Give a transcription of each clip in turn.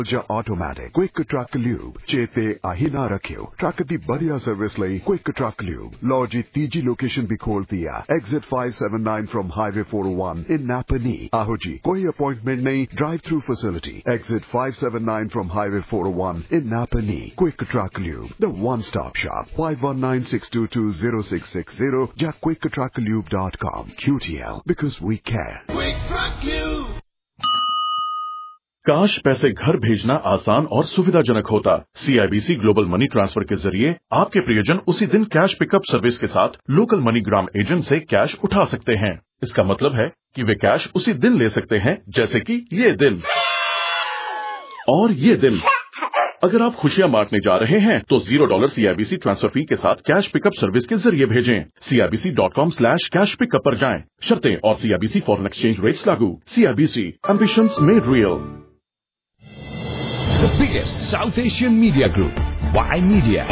ਜਾਂ automatic quick truck lube ਚੇਤੇ ਆਹੀ ਨਾ ਰੱਖਿਓ ਟਰੱਕ ਦੀ ਵਧੀਆ ਸਰਵਿਸ ਲਈ ਕੁਇਕ ਟਰੱਕ ਲਿਊਬ ਲਓ ਜੀ ਤੀਜੀ ਲੋਕੇਸ਼ਨ ਵੀ ਖੋਲਤੀ ਆ exit 579 from highway 401 in Napanee ਆਹੋ ਜੀ ਕੋਈ ਅਪਾਇੰਟਮੈਂਟ ਨਹੀਂ drive through facility exit 579 from highway 401 in Napanee quick truck lube the one stop shop 5196220660 ਜਾਂ quicktrucklube.com QTL because we care Quick Truck Lube काश पैसे घर भेजना आसान और सुविधाजनक होता। CIBC ग्लोबल मनी ट्रांसफर के जरिए आपके प्रियजन उसी दिन कैश पिकअप सर्विस के साथ लोकल मनीग्राम एजेंट से कैश उठा सकते हैं। इसका मतलब है कि वे कैश उसी दिन ले सकते हैं, जैसे कि ये दिन और ये दिन। अगर आप खुशियां बांटने जा रहे हैं तो $0 CIBC ट्रांसफर फी के साथ कैश पिकअप सर्विस के जरिए भेजें। CIBC.com/कैश पिकअप पर जाएं। शर्तें और CIBC फॉरेन एक्सचेंज रेट्स लागू। CIBC ambitions made real. The biggest South Asian media group, Y Media.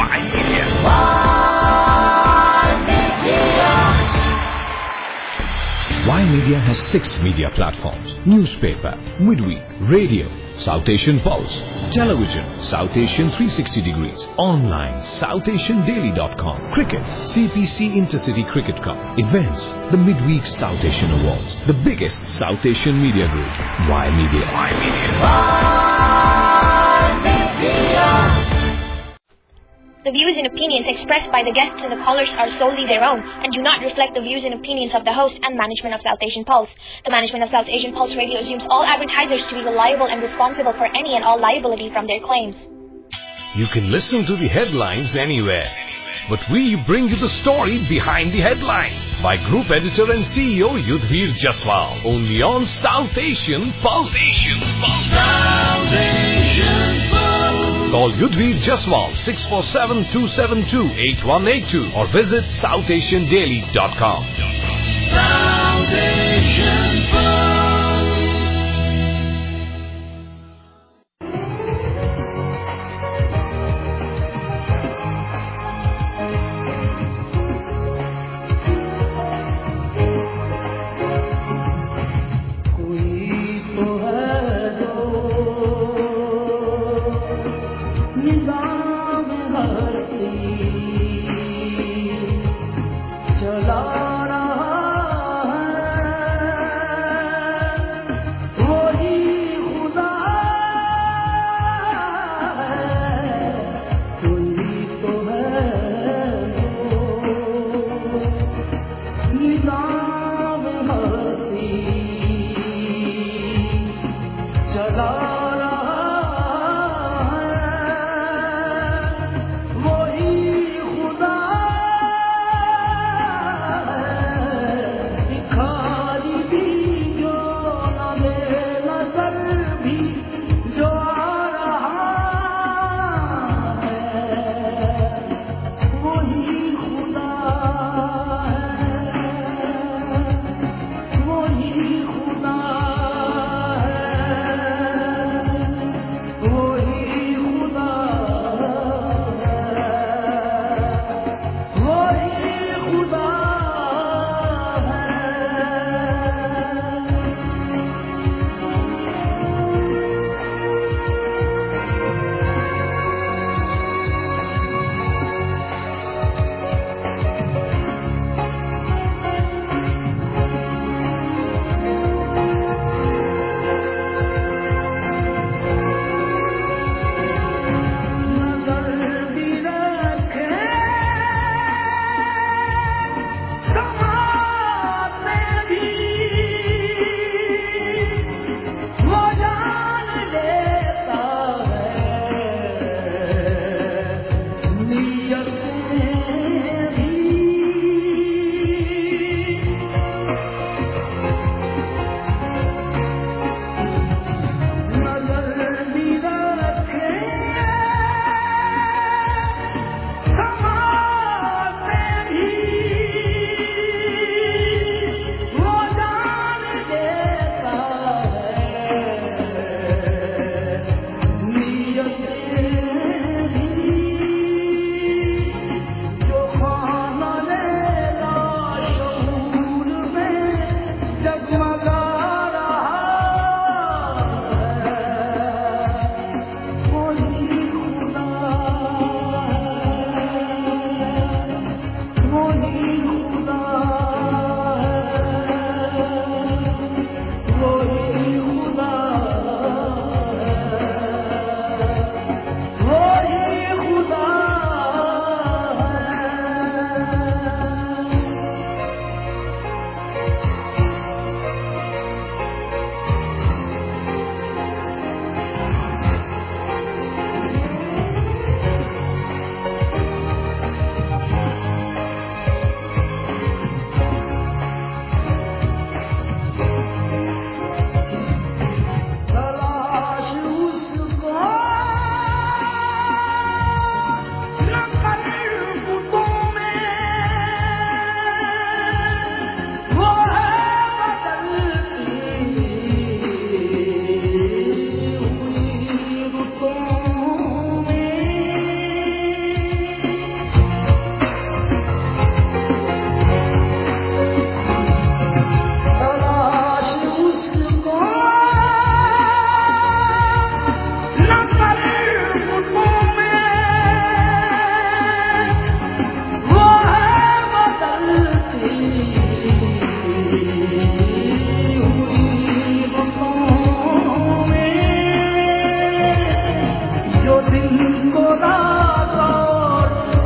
Y Media has 6 media platforms: newspaper, midweek, radio, South Asian Pulse, television, South Asian 360 degrees, online, SouthAsianDaily.com, cricket, CPC Intercity Cricket Cup, events, the midweek South Asian Awards. The biggest South Asian media group, Y Media. The views and opinions expressed by the guests and the callers are solely their own and do not reflect the views and opinions of the host and management of South Asian Pulse. The management of South Asian Pulse Radio assumes all advertisers to be liable and responsible for any and all liability from their claims. You can listen to the headlines anywhere, but we bring you the story behind the headlines by Group Editor and CEO Yudhvir Jaswal, only on South Asian Pulse. South Asian Pulse Call Yudhvir Jaswal 647-272-8182 or visit SouthAsianDaily.com. South Asian Pulse चला रहा है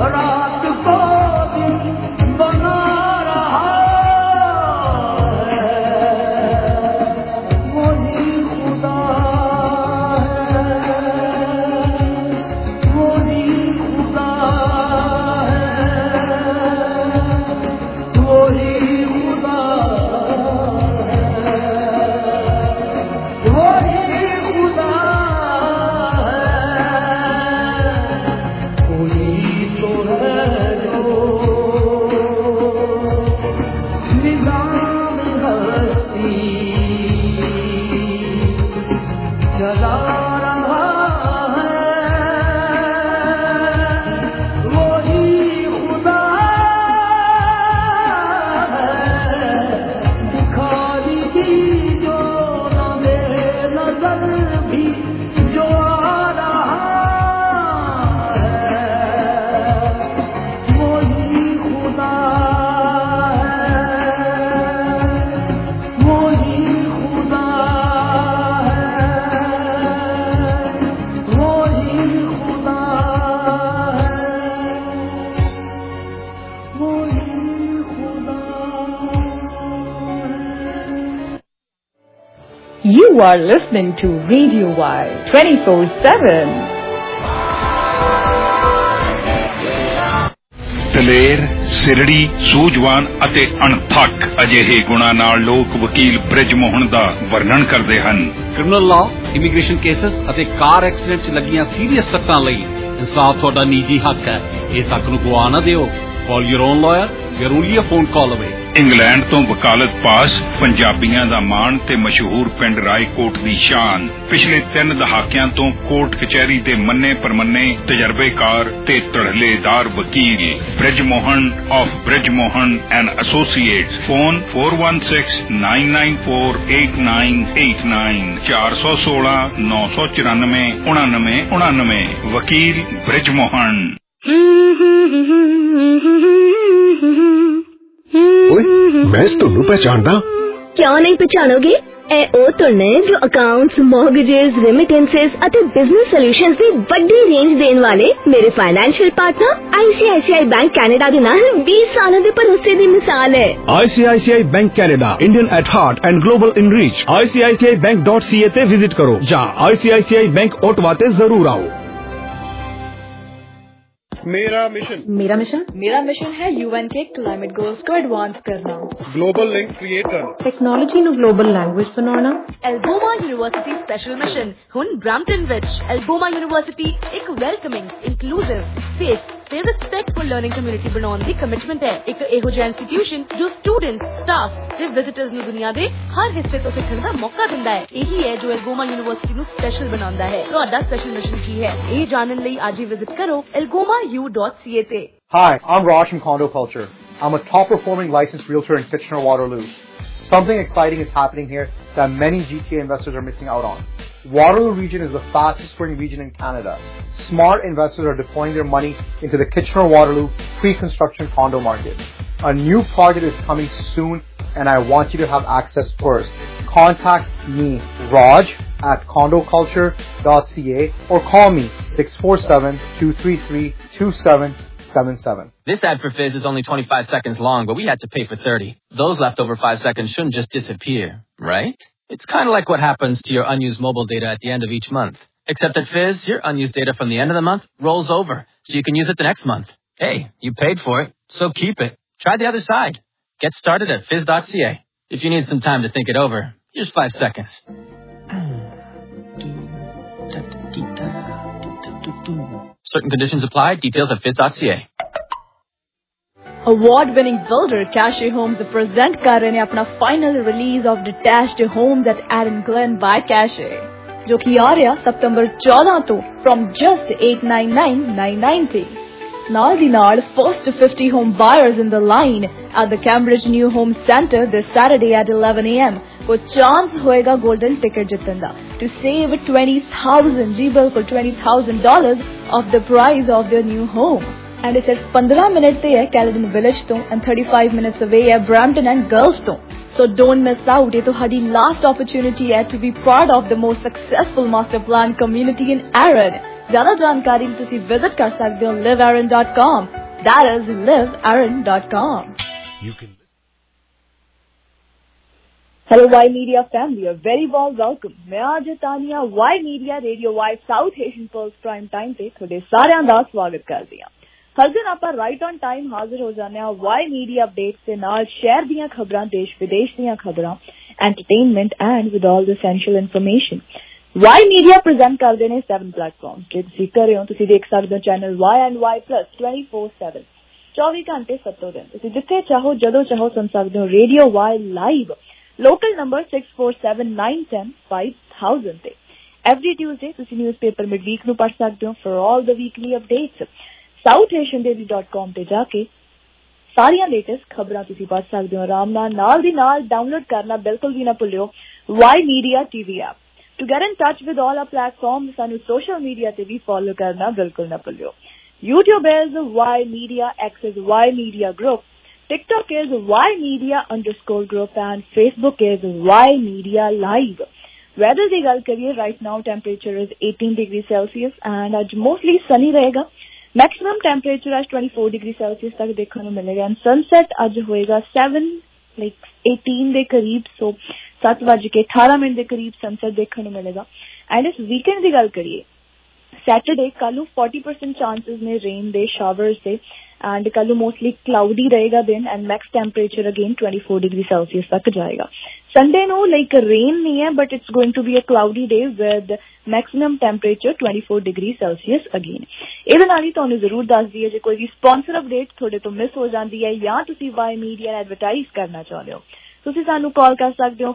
रात को दिन बना रहा You are listening to Radio Y 24/7. ਦਲੇਰ, ਸਿਰੜੀ, ਸੂਝਵਾਨ ਅਤੇ ਅਣਥੱਕ ਅਜਿਹੇ ਗੁਣਾਂ ਨਾਲ ਲੋਕ ਵਕੀਲ ਬ੍ਰਿਜ ਮੋਹਨ ਦਾ ਵਰਣਨ ਕਰਦੇ ਹਨ। ਕ੍ਰਿਮੀਨਲ ਲਾਅ, ਇਮੀਗ੍ਰੇਸ਼ਨ ਕੇਸਸ ਅਤੇ ਕਾਰ ਐਕਸੀਡੈਂਟ 'ਚ ਲੱਗੀਆਂ ਸੀਰੀਅਸ ਸੱਟਾਂ ਲਈ ਇਨਸਾਫ ਤੁਹਾਡਾ ਨਿੱਜੀ ਹੱਕ ਹੈ। ਇਸ ਹੱਕ ਨੂੰ ਗਵਾ ਨਾ ਦਿਓ। Call your own lawyer. We are only a phone call away. England ਤੋਂ ਵਕਾਲਤ ਪਾਸ, ਪੰਜਾਬੀਆਂ ਦਾ ਮਾਣ ਤੇ ਮਸ਼ਹੂਰ ਪਿੰਡ ਰਾਏਕੋਟ ਦੀ ਸ਼ਾਨ। ਪਿਛਲੇ 3 ਦਹਾਕਿਆਂ ਤੋਂ ਕੋਰਟ ਕਚਹਿਰੀ ਦੇ ਮੰਨੇ ਪਰਮੰਨੇ ਤਜਰਬੇਕਾਰ ਤੇ ਧੜਲੇਦਾਰ ਵਕੀਲ Brij Mohan of Brij Mohan and associates. Phone 4169948989 416 994 9999। ਵਕੀਲ ਬ੍ਰਿਜ ਮੋਹਨ। ਓਏ ਮੈਂ ਤੁਹਾਨੂੰ ਪਛਾਣਦਾ। ਕਿਉਂ ਨਹੀਂ ਪਛਾਣੋਗੇ? ਇਹ ਉਹ ਧੁਨ ਨੇ ਜੋ ਅਕਾਊਂਟਸ, ਮੌਰਗੇजेस, ਰੈਮਿਟੈਂਸਸ ਅਤੇ ਬਿਜ਼ਨਸ ਸੋਲੂਸ਼ਨਸ ਦੀ ਵੱਡੀ ਰੇਂਜ ਦੇਣ ਵਾਲੇ ਮੇਰੇ financial partner ICICI bank Canada ਦੇ ਨਾਲ 20 ਸਾਲਾਂ ਦੇ ਭਰੋਸੇ ਦੀ ਮਿਸਾਲ ਹੈ। ICICI bank Canada, Indian at heart and global in reach. ICICIBank.ca ਤੇ ਵਿਜ਼ਿਟ ਕਰੋ ਜਾਂ ICICI ਬੈਂਕ ਓਟਵਾ ਤੇ ਜ਼ਰੂਰ ਆਓ। मेरा मिशन है UN के क्लाइमेट गोल्स को एडवांस करना, ग्लोबल लिंक्स क्रिएट करना, टेक्नोलॉजी ਨੂੰ ग्लोबल लैंग्वेज बनाना। एल्गोमा यूनिवर्सिटी स्पेशल मिशन ਹੁਣ ਬ੍ਰੈਂਪਟਨ ਵਿੱਚ। ਐਲਗੋਮਾ ਯੂਨੀਵਰਸਿਟੀ ਇੱਕ ਵੈਲਕਮਿੰਗ, ਇਨਕਲੂਸਿਵ, ਸੇਫ ਤੇ ਰਿਸਪੈਕਟਫੁਲ ਲਰਨਿੰਗ ਕਮਿਊਨਿਟੀ ਬਣਾਉਣ ਦੀ ਕਮਿਟਮੈਂਟ ਹੈ। ਇੱਕ ਇਹੋ ਜਿਹਾ ਇੰਸਟੀਟਿਊਸ਼ਨ ਜੋ ਸਟੂਡੈਂਟਸ, ਸਟਾਫ ਤੇ ਵਿਜ਼ਿਟਰਸ ਨੂੰ ਦੁਨੀਆ ਦੇ ਹਰ ਹਿੱਸੇ ਤੋਂ ਸਿੱਖਣ ਦਾ ਮੌਕਾ ਦਿੰਦਾ ਹੈ। ਇਹੀ ਹੈ ਜੋ ਐਲਗੋਮਾ ਯੂਨੀਵਰਸਿਟੀ ਨੂੰ ਸਪੈਸ਼ਲ ਬਣਾਉਂਦਾ ਹੈ। ਤੁਹਾਡਾ ਸਪੈਸ਼ਲ ਮਿਸ਼ਨ ਕੀ ਹੈ, ਇਹ ਜਾਣਨ ਲਈ ਅੱਜ ਹੀ ਵਿਜ਼ਿਟ ਕਰੋ algoma.ca ਤੇ। Hi, I'm Raj from Condo Culture. I'm a top-performing licensed realtor in Kitchener-Waterloo. Something exciting is happening here that many GTA investors are missing out on. Waterloo region is the fastest growing region in Canada. Smart investors are deploying their money into the Kitchener-Waterloo pre-construction condo market. A new project is coming soon and I want you to have access first. Contact me, Raj, at condoculture.ca or call me 647-233-2777. This ad for Fizz is only 25 seconds long, but we had to pay for 30. Those leftover 5 seconds shouldn't just disappear, right? It's kind of like what happens to your unused mobile data at the end of each month. Except at Fizz, your unused data from the end of the month rolls over, so you can use it the next month. Hey, you paid for it, so keep it. Try the other side. Get started at fizz.ca. If you need some time to think it over, here's 5 seconds. Certain conditions apply. Details at fizz.ca. Award-winning builder Cache Homes present कर रहे हैं अपना final release of detached homes at Arden Glen by Cache, जो कि आ रहा September 14 ਤੋਂ from just $899,990. ਨਾਲ ਦੀ ਨਾਲ first 50 home buyers in the line at the Cambridge New Home Centre this Saturday at 11 a.m. को चांस होएगा golden ticket जितने का to save $20,000 जी बिल्कुल $20,000 of the price of their new home. And it's 15 minutes ਤੇ ਹੈ Caledon Village ਤੋਂ and 35 minutes away ਹੈ Brampton and Girls ਤੋਂ. So don't miss out. ਇਹ ਤੁਹਾਡੀ last opportunity ਹੈ to be part of the most successful master plan community in Arden. ਜ਼ਿਆਦਾ ਜਾਣਕਾਰੀ ਲਈ ਤੁਸੀਂ ਵਿਜ਼ਿਟ ਕਰ ਸਕਦੇ ਹੋ livearden.com That is liveaaron.com. You can. Hello Y Media family, a very warm welcome. मैं आज Tania Y Media Radio Y South Asian Pulse Prime Time ਤੇ ਤੁਹਾਡੇ ਸਾਰਿਆਂ ਦਾ ਸਵਾਗਤ ਕਰਦੀ ਹਾਂ। ਹਰ ਦਿਨ ਆਪਾਂ ਰਾਈਟ ਔਨ ਟਾਈਮ ਹਾਜ਼ਰ ਹੋ ਜਾਂਦੇ ਹਾਂ Y Media ਅਪਡੇਟਸ ਦੇ ਨਾਲ, ਸ਼ਹਿਰ ਦੀਆਂ ਖਬਰਾਂ, ਦੇਸ਼ ਵਿਦੇਸ਼ ਦੀਆਂ ਖਬਰਾਂ, entertainment and with all the essential information. Y Media present ਕਰਦੇ ਨੇ 7 ਪਲੇਟਫਾਰਮ। ਜੇ ਤੁਸੀਂ ਕਰ ਰਹੇ ਹੋ ਤੁਸੀਂ ਦੇਖ ਸਕਦੇ ਹੋ channel Y and Y Plus 24/7 24 ਘੰਟੇ 7 ਦਿਨ। ਤੁਸੀਂ ਜਿੱਥੇ ਚਾਹੋ ਜਦੋਂ ਚਾਹੋ ਸੁਣ ਸਕਦੇ ਹੋ radio Y live. Local number 6479105000 ਤੇ every Tuesday ਤੁਸੀਂ newspaper midweek ਨੂੰ ਪੜ੍ਹ ਸਕਦੇ ਹੋ for all the weekly updates southasiandaily.com ਤੇ ਜਾ ਕੇ ਸਾਰੀਆਂ ਲੇਟੈਸਟ ਖਬਰਾਂ ਤੁਸੀਂ ਪੜ੍ਹ ਸਕਦੇ ਹੋ ਆਰਾਮ ਨਾਲ ਦੀ ਨਾਲ ਡਾਊਨਲੋਡ ਕਰਨਾ ਬਿਲਕੁਲ ਵੀ ਨਾ ਭੁੱਲਿਓ Y Media TV app to get in touch with all our platforms ਸਾਨੂੰ social media ਤੇ ਵੀ follow ਕਰਨਾ ਬਿਲਕੁਲ ਨਾ ਭੁੱਲਿਓ YouTube is Y Media, X is Y Media Group, TikTok is Y Media_group and Facebook is Y Media Live. Weather ਦੀ ਗੱਲ ਕਰੀਏ right now temperature is 18 degrees Celsius and ਅੱਜ mostly sunny ਰਹੇਗਾ। Maximum temperature ਅੱਜ 24 degrees Celsius ਤੱਕ ਦੇਖਣ ਨੂੰ ਮਿਲੇਗਾ and sunset ਅੱਜ ਹੋਏਗਾ 7:18 ਦੇ ਕਰੀਬ, so 7:18 ਦੇ ਕਰੀਬ sunset ਦੇਖਣ ਨੂੰ ਮਿਲੇਗਾ। and ਇਸ weekend ਦੀ ਗੱਲ ਕਰੀਏ Saturday ਕੱਲ ਨੂੰ 40% chances ਨੇ rain ਦੇ, showers ਦੇ and ਕੱਲ ਨੂੰ mostly cloudy ਰਹੇਗਾ ਦਿਨ and max temperature again 24 degrees Celsius ਤੱਕ ਜਾਏਗਾ। Sunday ਨੂੰ like rain ਨਹੀਂ ਹੈ but it's going to be a cloudy day with maximum temperature 24 degrees Celsius again। ਇਹਦੇ ਨਾਲ ਹੀ ਤੁਹਾਨੂੰ ਜ਼ਰੂਰ ਦੱਸ ਦਈਏ ਜੇ ਕੋਈ ਵੀ sponsor update ਤੁਹਾਡੇ ਤੋਂ ਮਿਸ ਹੋ ਜਾਂਦੀ ਹੈ ਜਾਂ ਤੁਸੀਂ Y Media ਐਡਵਰਟਾਈਜ਼ ਕਰਨਾ ਚਾਹੁੰਦੇ ਹੋ ਤੁਸੀਂ ਸਾਨੂੰ ਕਾਲ ਕਰ ਸਕਦੇ ਹੋ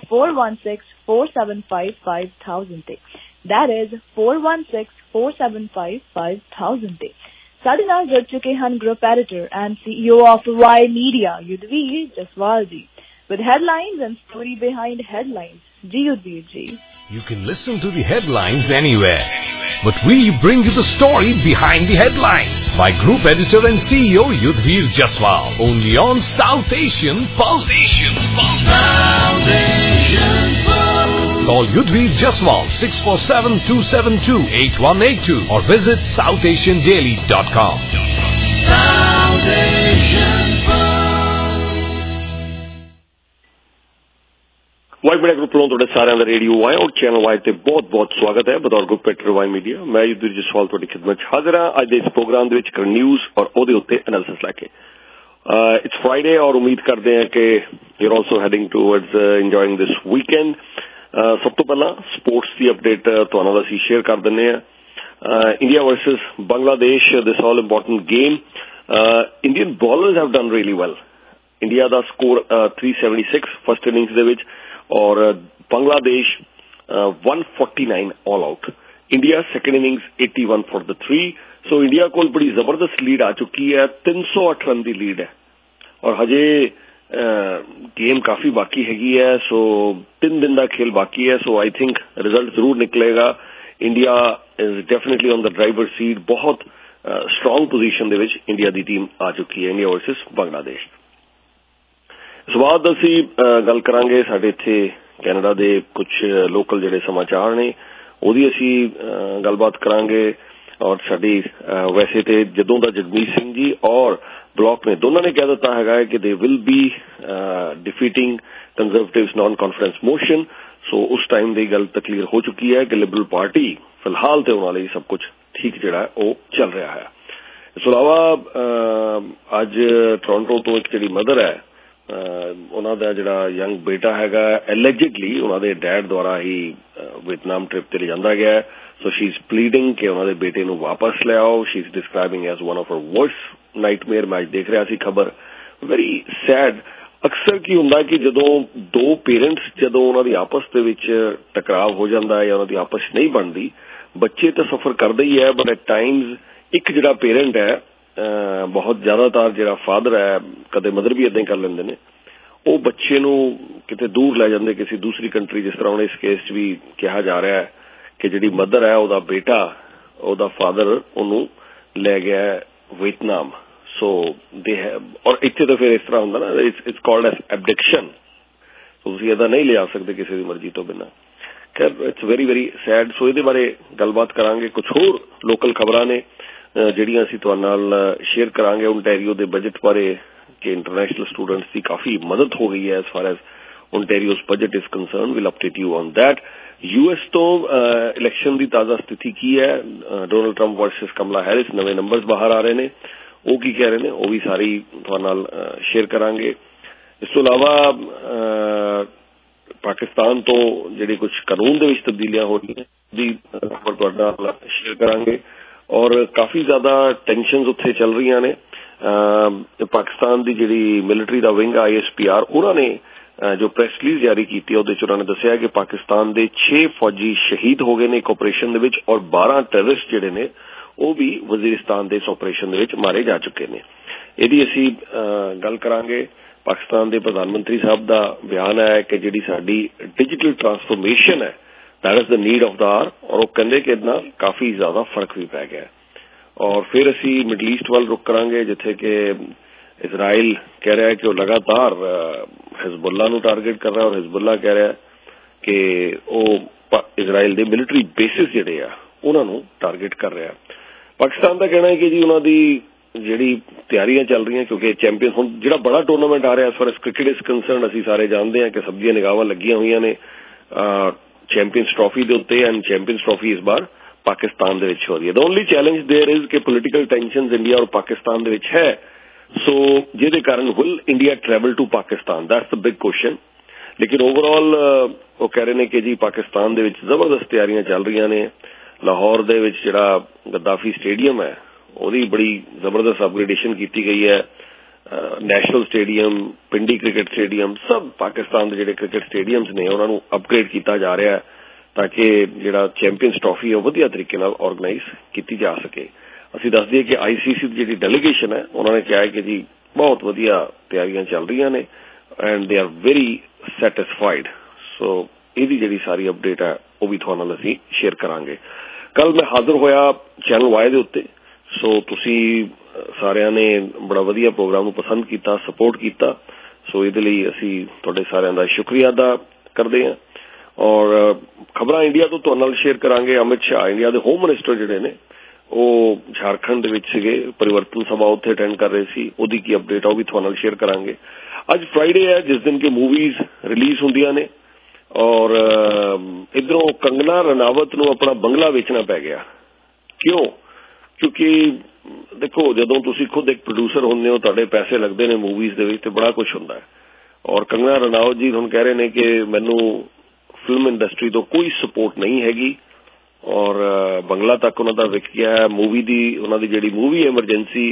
4164755000 ਤੇ। That is 4164755000 ਤੇ। ਸਾਡੇ ਨਾਲ ਜੁੜ ਚੁੱਕੇ ਹਨ group editor and CEO of Y Media Yudhvir Jaswal ji with headlines and story behind headlines. ਜੀ ਯੁਧਵੀਰ ਜੀ। You can listen to the headlines anywhere, but we bring you the story behind the headlines by Group Editor and CEO Yudhvir Jaswal, only on South Asian Pulse. South Asian Pulse. Call Yudhvir Jaswal 647-272-8182 or visit southasiandaily.com. South Asian Y media group ਵੱਲੋਂ ਤੁਹਾਡੇ ਸਾਰਿਆਂ ਦਾ radio Y ਔਰ channel Y ਤੇ ਬਹੁਤ-ਬਹੁਤ ਸਵਾਗਤ ਹੈ। ਬਤੌਰ ਗਰੁੱਪ ਐਡੀਟਰ ਵਾਈ ਮੀਡੀਆ ਮੈਂ ਯੁਧਵੀਰ ਜਸਵਾਲ ਤੁਹਾਡੀ ਖਿਦਮਤ 'ਚ ਹਾਜ਼ਰ ਹਾਂ ਅੱਜ ਦੇ ਇਸ ਪ੍ਰੋਗਰਾਮ ਦੇ ਵਿੱਚ ਨਿਊਜ਼ ਔਰ ਉਹਦੇ ਉੱਤੇ ਐਨਾਲਿਸਿਸ ਲੈ ਕੇ। ਇਟਸ ਫਰਾਈਡੇ ਔਰ ਉਮੀਦ ਕਰਦੇ ਹਾਂ ਕਿ you are also heading towards enjoying this weekend. ਸਭ ਤੋਂ ਪਹਿਲਾਂ ਸਪੋਰਟਸ ਦੀ ਅਪਡੇਟ ਤੁਹਾਨੂੰ ਨਾਲ ਅਸੀਂ ਸ਼ੇਅਰ ਕਰ ਦਿੰਦੇ ਹਾਂ। India versus Bangladesh this all important game. Indian bowlers have done really well. India ਦਾ ਸਕੋਰ 376 ਫਸਟ ਇਨਿੰਗਸ ਦੇ ਵਿੱਚ और Bangladesh 149 all out. India second innings 81 for the 3। So India को बड़ी जबरदस्त लीड आ चुकी है, 308 रन की लीड है और हजे गेम काफी बाकी हैगी है। सो 3 दिन का खेल बाकी है। सो आई थिंक रिजल्ट जरूर निकलेगा। India is definitely on the driver seat. बहुत स्ट्रोंग पोजीशन दे विच इंडिया की टीम आ चुकी है इंडिया वर्सेस बांग्लादेश। ਇਸ ਤੋਂ ਬਾਅਦ ਅਸੀਂ ਗੱਲ ਕਰਾਂਗੇ ਸਾਡੇ ਇੱਥੇ ਕੈਨੇਡਾ ਦੇ ਕੁਝ ਲੋਕਲ ਜਿਹੜੇ ਸਮਾਚਾਰ ਨੇ ਉਹਦੀ ਅਸੀਂ ਗੱਲਬਾਤ ਕਰਾਂਗੇ ਔਰ ਸਾਡੀ ਵੈਸੇ ਤੇ ਜਦੋਂ ਦਾ ਜਗਮੀਤ ਸਿੰਘ ਜੀ ਔਰ ਬਲੌਕ ਨੇ ਦੋਨਾਂ ਨੇ ਕਹਿ ਦਿੱਤਾ ਹੈਗਾ ਕਿ they will be defeating conservatives non conference motion. So ਉਸ ਟਾਈਮ ਦੀ ਗੱਲ ਤਾਂ ਕਲੀਅਰ ਹੋ ਚੁੱਕੀ ਹੈ ਕਿ ਲਿਬਰਲ ਪਾਰਟੀ ਫਿਲਹਾਲ ਤੇ ਉਹਨਾਂ ਲਈ ਸਭ ਕੁਝ ਠੀਕ ਜਿਹੜਾ ਉਹ ਚੱਲ ਰਿਹਾ ਹੈ। ਇਸ ਤੋਂ ਇਲਾਵਾ ਅੱਜ ਟੋਰਾਂਟੋ ਤੋਂ ਇੱਕ ਜਿਹੜੀ ਮਦਰ ਹੈ ਉਹਨਾਂ ਦਾ ਜਿਹੜਾ ਯੰਗ ਬੇਟਾ ਹੈਗਾ ਐਲੀਜਿਡਲੀ ਉਹਨਾਂ ਦੇ ਡੈਡ ਦੁਆਰਾ ਹੀ ਵਿਅਤਨਾਮ ਟ੍ਰਿਪ ਤੇ ਲਿਜਾਂਦਾ ਗਿਆ। ਸੋ ਸ਼ੀ ਇਜ਼ ਪਲੀਡਿੰਗ ਕਿ ਉਹਨਾਂ ਦੇ ਬੇਟੇ ਨੂੰ ਵਾਪਸ ਲਿਆਓ। She is describing as one of her worst nightmare. ਮੈਂ ਅੱਜ ਦੇਖ ਰਿਹਾ ਸੀ ਖਬਰ, ਵੈਰੀ ਸੈਡ। ਅਕਸਰ ਕੀ ਹੁੰਦਾ ਕਿ ਜਦੋਂ ਦੋ ਪੇਰੈਂਟਸ ਜਦੋਂ ਉਹਨਾਂ ਦੀ ਆਪਸ ਦੇ ਵਿੱਚ ਟਕਰਾਵ ਹੋ ਜਾਂਦਾ ਹੈ ਜਾਂ ਉਹਨਾਂ ਦੀ ਆਪਸ ਨਹੀਂ ਬਣਦੀ, ਬੱਚੇ ਤਾਂ ਸਫਰ ਕਰਦੇ ਹੀ ਹੈ ਬਟ ਐਟ ਟਾਈਮਜ਼ ਇੱਕ ਜਿਹੜਾ ਪੇਰੈਂਟ ਹੈ ਬਹੁਤ ਜ਼ਿਆਦਾਤਰ ਜਿਹੜਾ ਫਾਦਰ ਹੈ, ਕਦੇ ਮਦਰ ਵੀ ਏਦਾਂ ਹੀ ਕਰ ਲੈਂਦੇ ਨੇ, ਉਹ ਬੱਚੇ ਨੂੰ ਕਿਤੇ ਦੂਰ ਲੈ ਜਾਂਦੇ ਕਿਸੇ ਦੂਸਰੀ ਕੰਟਰੀ। ਜਿਸ ਤਰ੍ਹਾਂ ਹੁਣ ਇਸ ਕੇਸ 'ਚ ਵੀ ਕਿਹਾ ਜਾ ਰਿਹਾ ਹੈ ਕਿ ਜਿਹੜੀ ਮਦਰ ਹੈ ਉਹਦਾ ਬੇਟਾ, ਉਹਦਾ ਫਾਦਰ ਉਹਨੂੰ ਲੈ ਗਿਆ ਵਿਅਤਨਾਮ। ਸੋ ਦੇ ਔਰ ਇੱਥੇ ਤਾਂ ਫਿਰ ਇਸ ਤਰ੍ਹਾਂ ਹੁੰਦਾ ਨਾ, ਇਟਸ ਕਾਲਡ ਐਸ ਐਬਡਿਕਸ਼ਨ। ਤੁਸੀਂ ਇਹਦਾ ਨਹੀਂ ਲਿਆ ਸਕਦੇ ਕਿਸੇ ਦੀ ਮਰਜ਼ੀ ਤੋਂ ਬਿਨਾਂ। ਖੈਰ it's very very sad. So ਇਹਦੇ ਬਾਰੇ ਗੱਲਬਾਤ ਕਰਾਂਗੇ। ਕੁਝ ਹੋਰ ਲੋਕਲ ਖਬਰਾਂ ਨੇ ਜਿਹੜੀਆਂ ਅਸੀਂ ਤੁਹਾਡੇ ਨਾਲ ਸ਼ੇਅਰ ਕਰਾਂਗੇ ਓਨਟਾਰੀਓ ਦੇ ਬਜਟ ਬਾਰੇ ਕਿ ਇੰਟਰਨੈਸ਼ਨਲ ਸਟੂਡੈਂਟਸ ਦੀ ਕਾਫੀ ਮਦਦ ਹੋ ਗਈ ਹੈ as far as Ontario's budget is concern. Will update you on that. US ਤੋਂ ਇਲੈਕਸ਼ਨ ਦੀ ਤਾਜ਼ਾ ਸਥਿਤੀ ਕੀ ਹੈ, Donald Trump versus Kamala Harris, ਨਵੇਂ ਨੰਬਰਸ ਬਾਹਰ ਆ ਰਹੇ ਨੇ, ਉਹ ਕੀ ਕਹਿ ਰਹੇ ਨੇ, ਉਹ ਵੀ ਸਾਰੀ ਤੁਹਾਡੇ ਨਾਲ ਸ਼ੇਅਰ ਕਰਾਂਗੇ। ਇਸ ਤੋਂ ਇਲਾਵਾ ਪਾਕਿਸਤਾਨ ਤੋਂ ਜਿਹੜੇ ਕੁਝ ਕਾਨੂੰਨ ਦੇ ਵਿੱਚ ਤਬਦੀਲੀਆਂ ਹੋ ਰਹੀਆਂ ਦੀ ਖਬਰ ਤੁਹਾਡੇ ਨਾਲ ਸ਼ੇਅਰ ਕਰਾਂਗੇ। ਔਰ ਕਾਫੀ ਜ਼ਿਆਦਾ ਟੈਨਸ਼ਨਸ ਉੱਥੇ ਚੱਲ ਰਹੀਆਂ ਨੇ। ਪਾਕਿਸਤਾਨ ਦੀ ਜਿਹੜੀ ਮਿਲਟਰੀ ਦਾ ਵਿੰਗ ISPR, ਉਹਨਾਂ ਨੇ ਜੋ ਪ੍ਰੈਸ ਰਿਲੀਜ਼ ਜਾਰੀ ਕੀਤੀ ਉਹਦੇ ਚ ਉਹਨਾਂ ਨੇ ਦੱਸਿਆ ਕਿ ਪਾਕਿਸਤਾਨ ਦੇ 6 ਫੌਜੀ ਸ਼ਹੀਦ ਹੋ ਗਏ ਨੇ ਇੱਕ ਆਪਰੇਸ਼ਨ ਦੇ ਵਿੱਚ, ਔਰ 12 ਟੈਰਰਿਸਟ ਜਿਹੜੇ ਨੇ ਉਹ ਵੀ ਵਜ਼ੀਰਿਸਤਾਨ ਦੇ ਇਸ ਆਪਰੇਸ਼ਨ ਦੇ ਵਿੱਚ ਮਾਰੇ ਜਾ ਚੁੱਕੇ ਨੇ। ਇਹਦੀ ਅਸੀਂ ਗੱਲ ਕਰਾਂਗੇ। ਪਾਕਿਸਤਾਨ ਦੇ ਪ੍ਰਧਾਨ ਮੰਤਰੀ ਸਾਹਿਬ ਦਾ ਬਿਆਨ ਹੈ ਕਿ ਜਿਹੜੀ ਸਾਡੀ ਡਿਜੀਟਲ ਟਰਾਂਸਫੋਰਮੇਸ਼ਨ ਹੈ that is the need of the hour, ਔਰ ਉਹ ਕਹਿੰਦੇ ਕਿ ਇਹਦੇ ਨਾਲ ਕਾਫੀ ਜ਼ਿਆਦਾ ਫਰਕ ਵੀ ਪੈ ਗਿਆ। ਔਰ ਫਿਰ ਅਸੀਂ ਮਿਡਲ ਈਸਟ ਵੱਲ ਰੁਕ ਕਰਾਂਗੇ ਜਿੱਥੇ ਕਿ ਇਜ਼ਰਾਈਲ ਕਹਿ ਰਿਹਾ ਹੈ ਕਿ ਉਹ ਲਗਾਤਾਰ ਹਿਜ਼ਬੁੱਲਾ ਨੂੰ ਟਾਰਗੇਟ ਕਰ ਰਿਹਾ, ਔਰ ਹਿਜ਼ਬੁੱਲਾ ਕਹਿ ਰਿਹਾ ਕਿ ਉਹ ਇਜ਼ਰਾਈਲ ਦੇ ਮਿਲਟਰੀ ਬੇਸਿਸ ਜਿਹੜੇ ਆ ਉਹਨਾਂ ਨੂੰ ਟਾਰਗੇਟ ਕਰ ਰਿਹਾ। ਪਾਕਿਸਤਾਨ ਦਾ ਕਹਿਣਾ ਹੈ ਕਿ ਜੀ ਉਹਨਾਂ ਦੀ ਜਿਹੜੀ ਤਿਆਰੀਆਂ ਚੱਲ ਰਹੀਆਂ, ਕਿਉਂਕਿ ਚੈਂਪੀਅਨ ਹੁਣ ਜਿਹੜਾ ਬੜਾ ਟੂਰਨਾਮੈਂਟ ਆ ਰਿਹਾ as far as cricket is concern, ਅਸੀਂ ਸਾਰੇ ਜਾਣਦੇ ਹਾਂ ਕਿ ਸਭ ਦੀਆਂ ਨਿਗਾਹਾਂ ਲੱਗੀਆਂ ਹੋਈਆਂ ਨੇ ਚੈਂਪੀਅਨਸ ਟਰਾਫੀ ਦੇ ਉੱਤੇ, ਐਂਡ ਚੈਂਪੀਅਨਸ ਟਰਾਫੀ ਇਸ ਵਾਰ ਪਾਕਿਸਤਾਨ ਦੇ ਵਿੱਚ ਹੋ ਰਹੀ ਹੈ। The only challenge there is ਕਿ ਪੋਲੀਟੀਕਲ ਟੈਂਸ਼ਨਸ ਇੰਡੀਆ ਔਰ ਪਾਕਿਸਤਾਨ ਦੇ ਵਿੱਚ ਹੈ, ਸੋ ਜਿਹਦੇ ਕਾਰਨ will India travel to Pakistan, that's the big question. ਲੇਕਿਨ ਓਵਰਆਲ ਉਹ ਕਹਿ ਰਹੇ ਨੇ ਕਿ ਜੀ ਪਾਕਿਸਤਾਨ ਦੇ ਵਿੱਚ ਜ਼ਬਰਦਸਤ ਤਿਆਰੀਆਂ ਚੱਲ ਰਹੀਆਂ ਨੇ। ਲਾਹੌਰ ਦੇ ਵਿੱਚ ਜਿਹੜਾ ਗੱਦਾਫੀ ਸਟੇਡੀਅਮ ਹੈ ਉਹਦੀ ਬੜੀ ਜ਼ਬਰਦਸਤ ਅਪਗ੍ਰੇਡੇਸ਼ਨ ਕੀਤੀ ਗਈ ਹੈ। National stadium, Pindi cricket stadium, ਸਭ ਪਾਕਿਸਤਾਨ ਦੇ ਜਿਹੜੇ ਕ੍ਰਿਕਟ ਸਟੇਡੀਅਮਸ ਨੇ ਉਹਨਾਂ ਨੂੰ ਅਪਗ੍ਰੇਡ ਕੀਤਾ ਜਾ ਰਿਹਾ ਹੈ ਤਾਂ ਕਿ ਜਿਹੜਾ ਚੈਂਪੀਅਨਸ ਟਰਾਫੀ ਹੈ ਉਹ ਵਧੀਆ ਤਰੀਕੇ ਨਾਲ ਆਰਗੇਨਾਈਜ਼ ਕੀਤੀ ਜਾ ਸਕੇ। ਅਸੀਂ ਦੱਸ ਦਈਏ ਕਿ ICC ਦੀ ਜਿਹੜੀ ਡੈਲੀਗੇਸ਼ਨ ਹੈ ਉਹਨਾਂ ਨੇ ਕਿਹਾ ਹੈ ਕਿ ਜੀ ਬਹੁਤ ਵਧੀਆ ਤਿਆਰੀਆਂ ਚੱਲ ਰਹੀਆਂ ਨੇ and they are very satisfied. ਸੋ ਇਹਦੀ ਜਿਹੜੀ ਸਾਰੀ ਅਪਡੇਟ ਹੈ ਉਹ ਵੀ ਤੁਹਾਡੇ ਨਾਲ ਅਸੀਂ ਸ਼ੇਅਰ ਕਰਾਂਗੇ। ਕੱਲ ਮੈਂ ਹਾਜ਼ਰ ਹੋਇਆ ਚੈਨਲ Y ਦੇ ਉੱਤੇ, ਸੋ ਤੁਸੀਂ ਸਾਰਿਆਂ ਨੇ ਬੜਾ ਵਧੀਆ ਪ੍ਰੋਗਰਾਮ ਨੂੰ ਪਸੰਦ ਕੀਤਾ, ਸਪੋਰਟ ਕੀਤਾ, ਸੋ ਇਹਦੇ ਲਈ ਅਸੀਂ ਤੁਹਾਡੇ ਸਾਰਿਆਂ ਦਾ ਸ਼ੁਕਰੀਆ ਅਦਾ ਕਰਦੇ ਹਾਂ। ਔਰ ਖਬਰਾਂ ਇੰਡੀਆ ਤੋਂ ਤੁਹਾਡੇ ਨਾਲ ਸ਼ੇਅਰ ਕਰਾਂਗੇ। ਅਮਿਤ ਸ਼ਾਹ ਇੰਡੀਆ ਦੇ ਹੋਮ ਮਿਨਿਸਟਰ ਜਿਹੜੇ ਨੇ ਉਹ ਝਾਰਖੰਡ ਦੇ ਵਿੱਚ ਸੀਗੇ, ਪਰਿਵਰਤਨ ਸਭਾ ਉੱਥੇ ਅਟੈਂਡ ਕਰ ਰਹੇ ਸੀ, ਉਹਦੀ ਕੀ ਅਪਡੇਟ ਆ ਉਹ ਵੀ ਤੁਹਾਡੇ ਨਾਲ ਸ਼ੇਅਰ ਕਰਾਂਗੇ। ਅੱਜ ਫਰਾਈਡੇ ਹੈ ਜਿਸ ਦਿਨ ਕਿ ਮੂਵੀਜ਼ ਰਿਲੀਜ਼ ਹੁੰਦੀਆਂ ਨੇ, ਔਰ ਇੱਧਰੋਂ ਕੰਗਨਾ ਰਣਾਵਤ ਨੂੰ ਆਪਣਾ ਬੰਗਲਾ ਵੇਚਣਾ ਪੈ ਗਿਆ। ਕਿਉਂ? ਕਿਉਂਕਿ ਦੇਖੋ ਜਦੋਂ ਤੁਸੀਂ ਖੁਦ ਇੱਕ ਪ੍ਰੋਡਿਊਸਰ ਹੁੰਦੇ ਹੋ, ਤੁਹਾਡੇ ਪੈਸੇ ਲੱਗਦੇ ਨੇ ਮੂਵੀਜ਼ ਦੇ ਵਿੱਚ ਤੇ ਬੜਾ ਕੁਝ ਹੁੰਦਾ ਹੈ। ਔਰ ਕੰਗਨਾ ਰਣਾਵਤ ਜੀ ਹੁਣ ਕਹਿ ਰਹੇ ਨੇ ਕਿ ਮੈਨੂੰ ਫਿਲਮ ਇੰਡਸਟਰੀ ਤੋਂ ਕੋਈ ਸਪੋਰਟ ਨਹੀਂ ਹੈਗੀ, ਔਰ ਬੰਗਲਾ ਤੱਕ ਉਹਨਾਂ ਦਾ ਵਿਕ ਗਿਆ ਹੈ। ਮੂਵੀ ਦੀ ਉਹਨਾਂ ਦੀ ਜਿਹੜੀ ਮੂਵੀ ਐਮਰਜੈਂਸੀ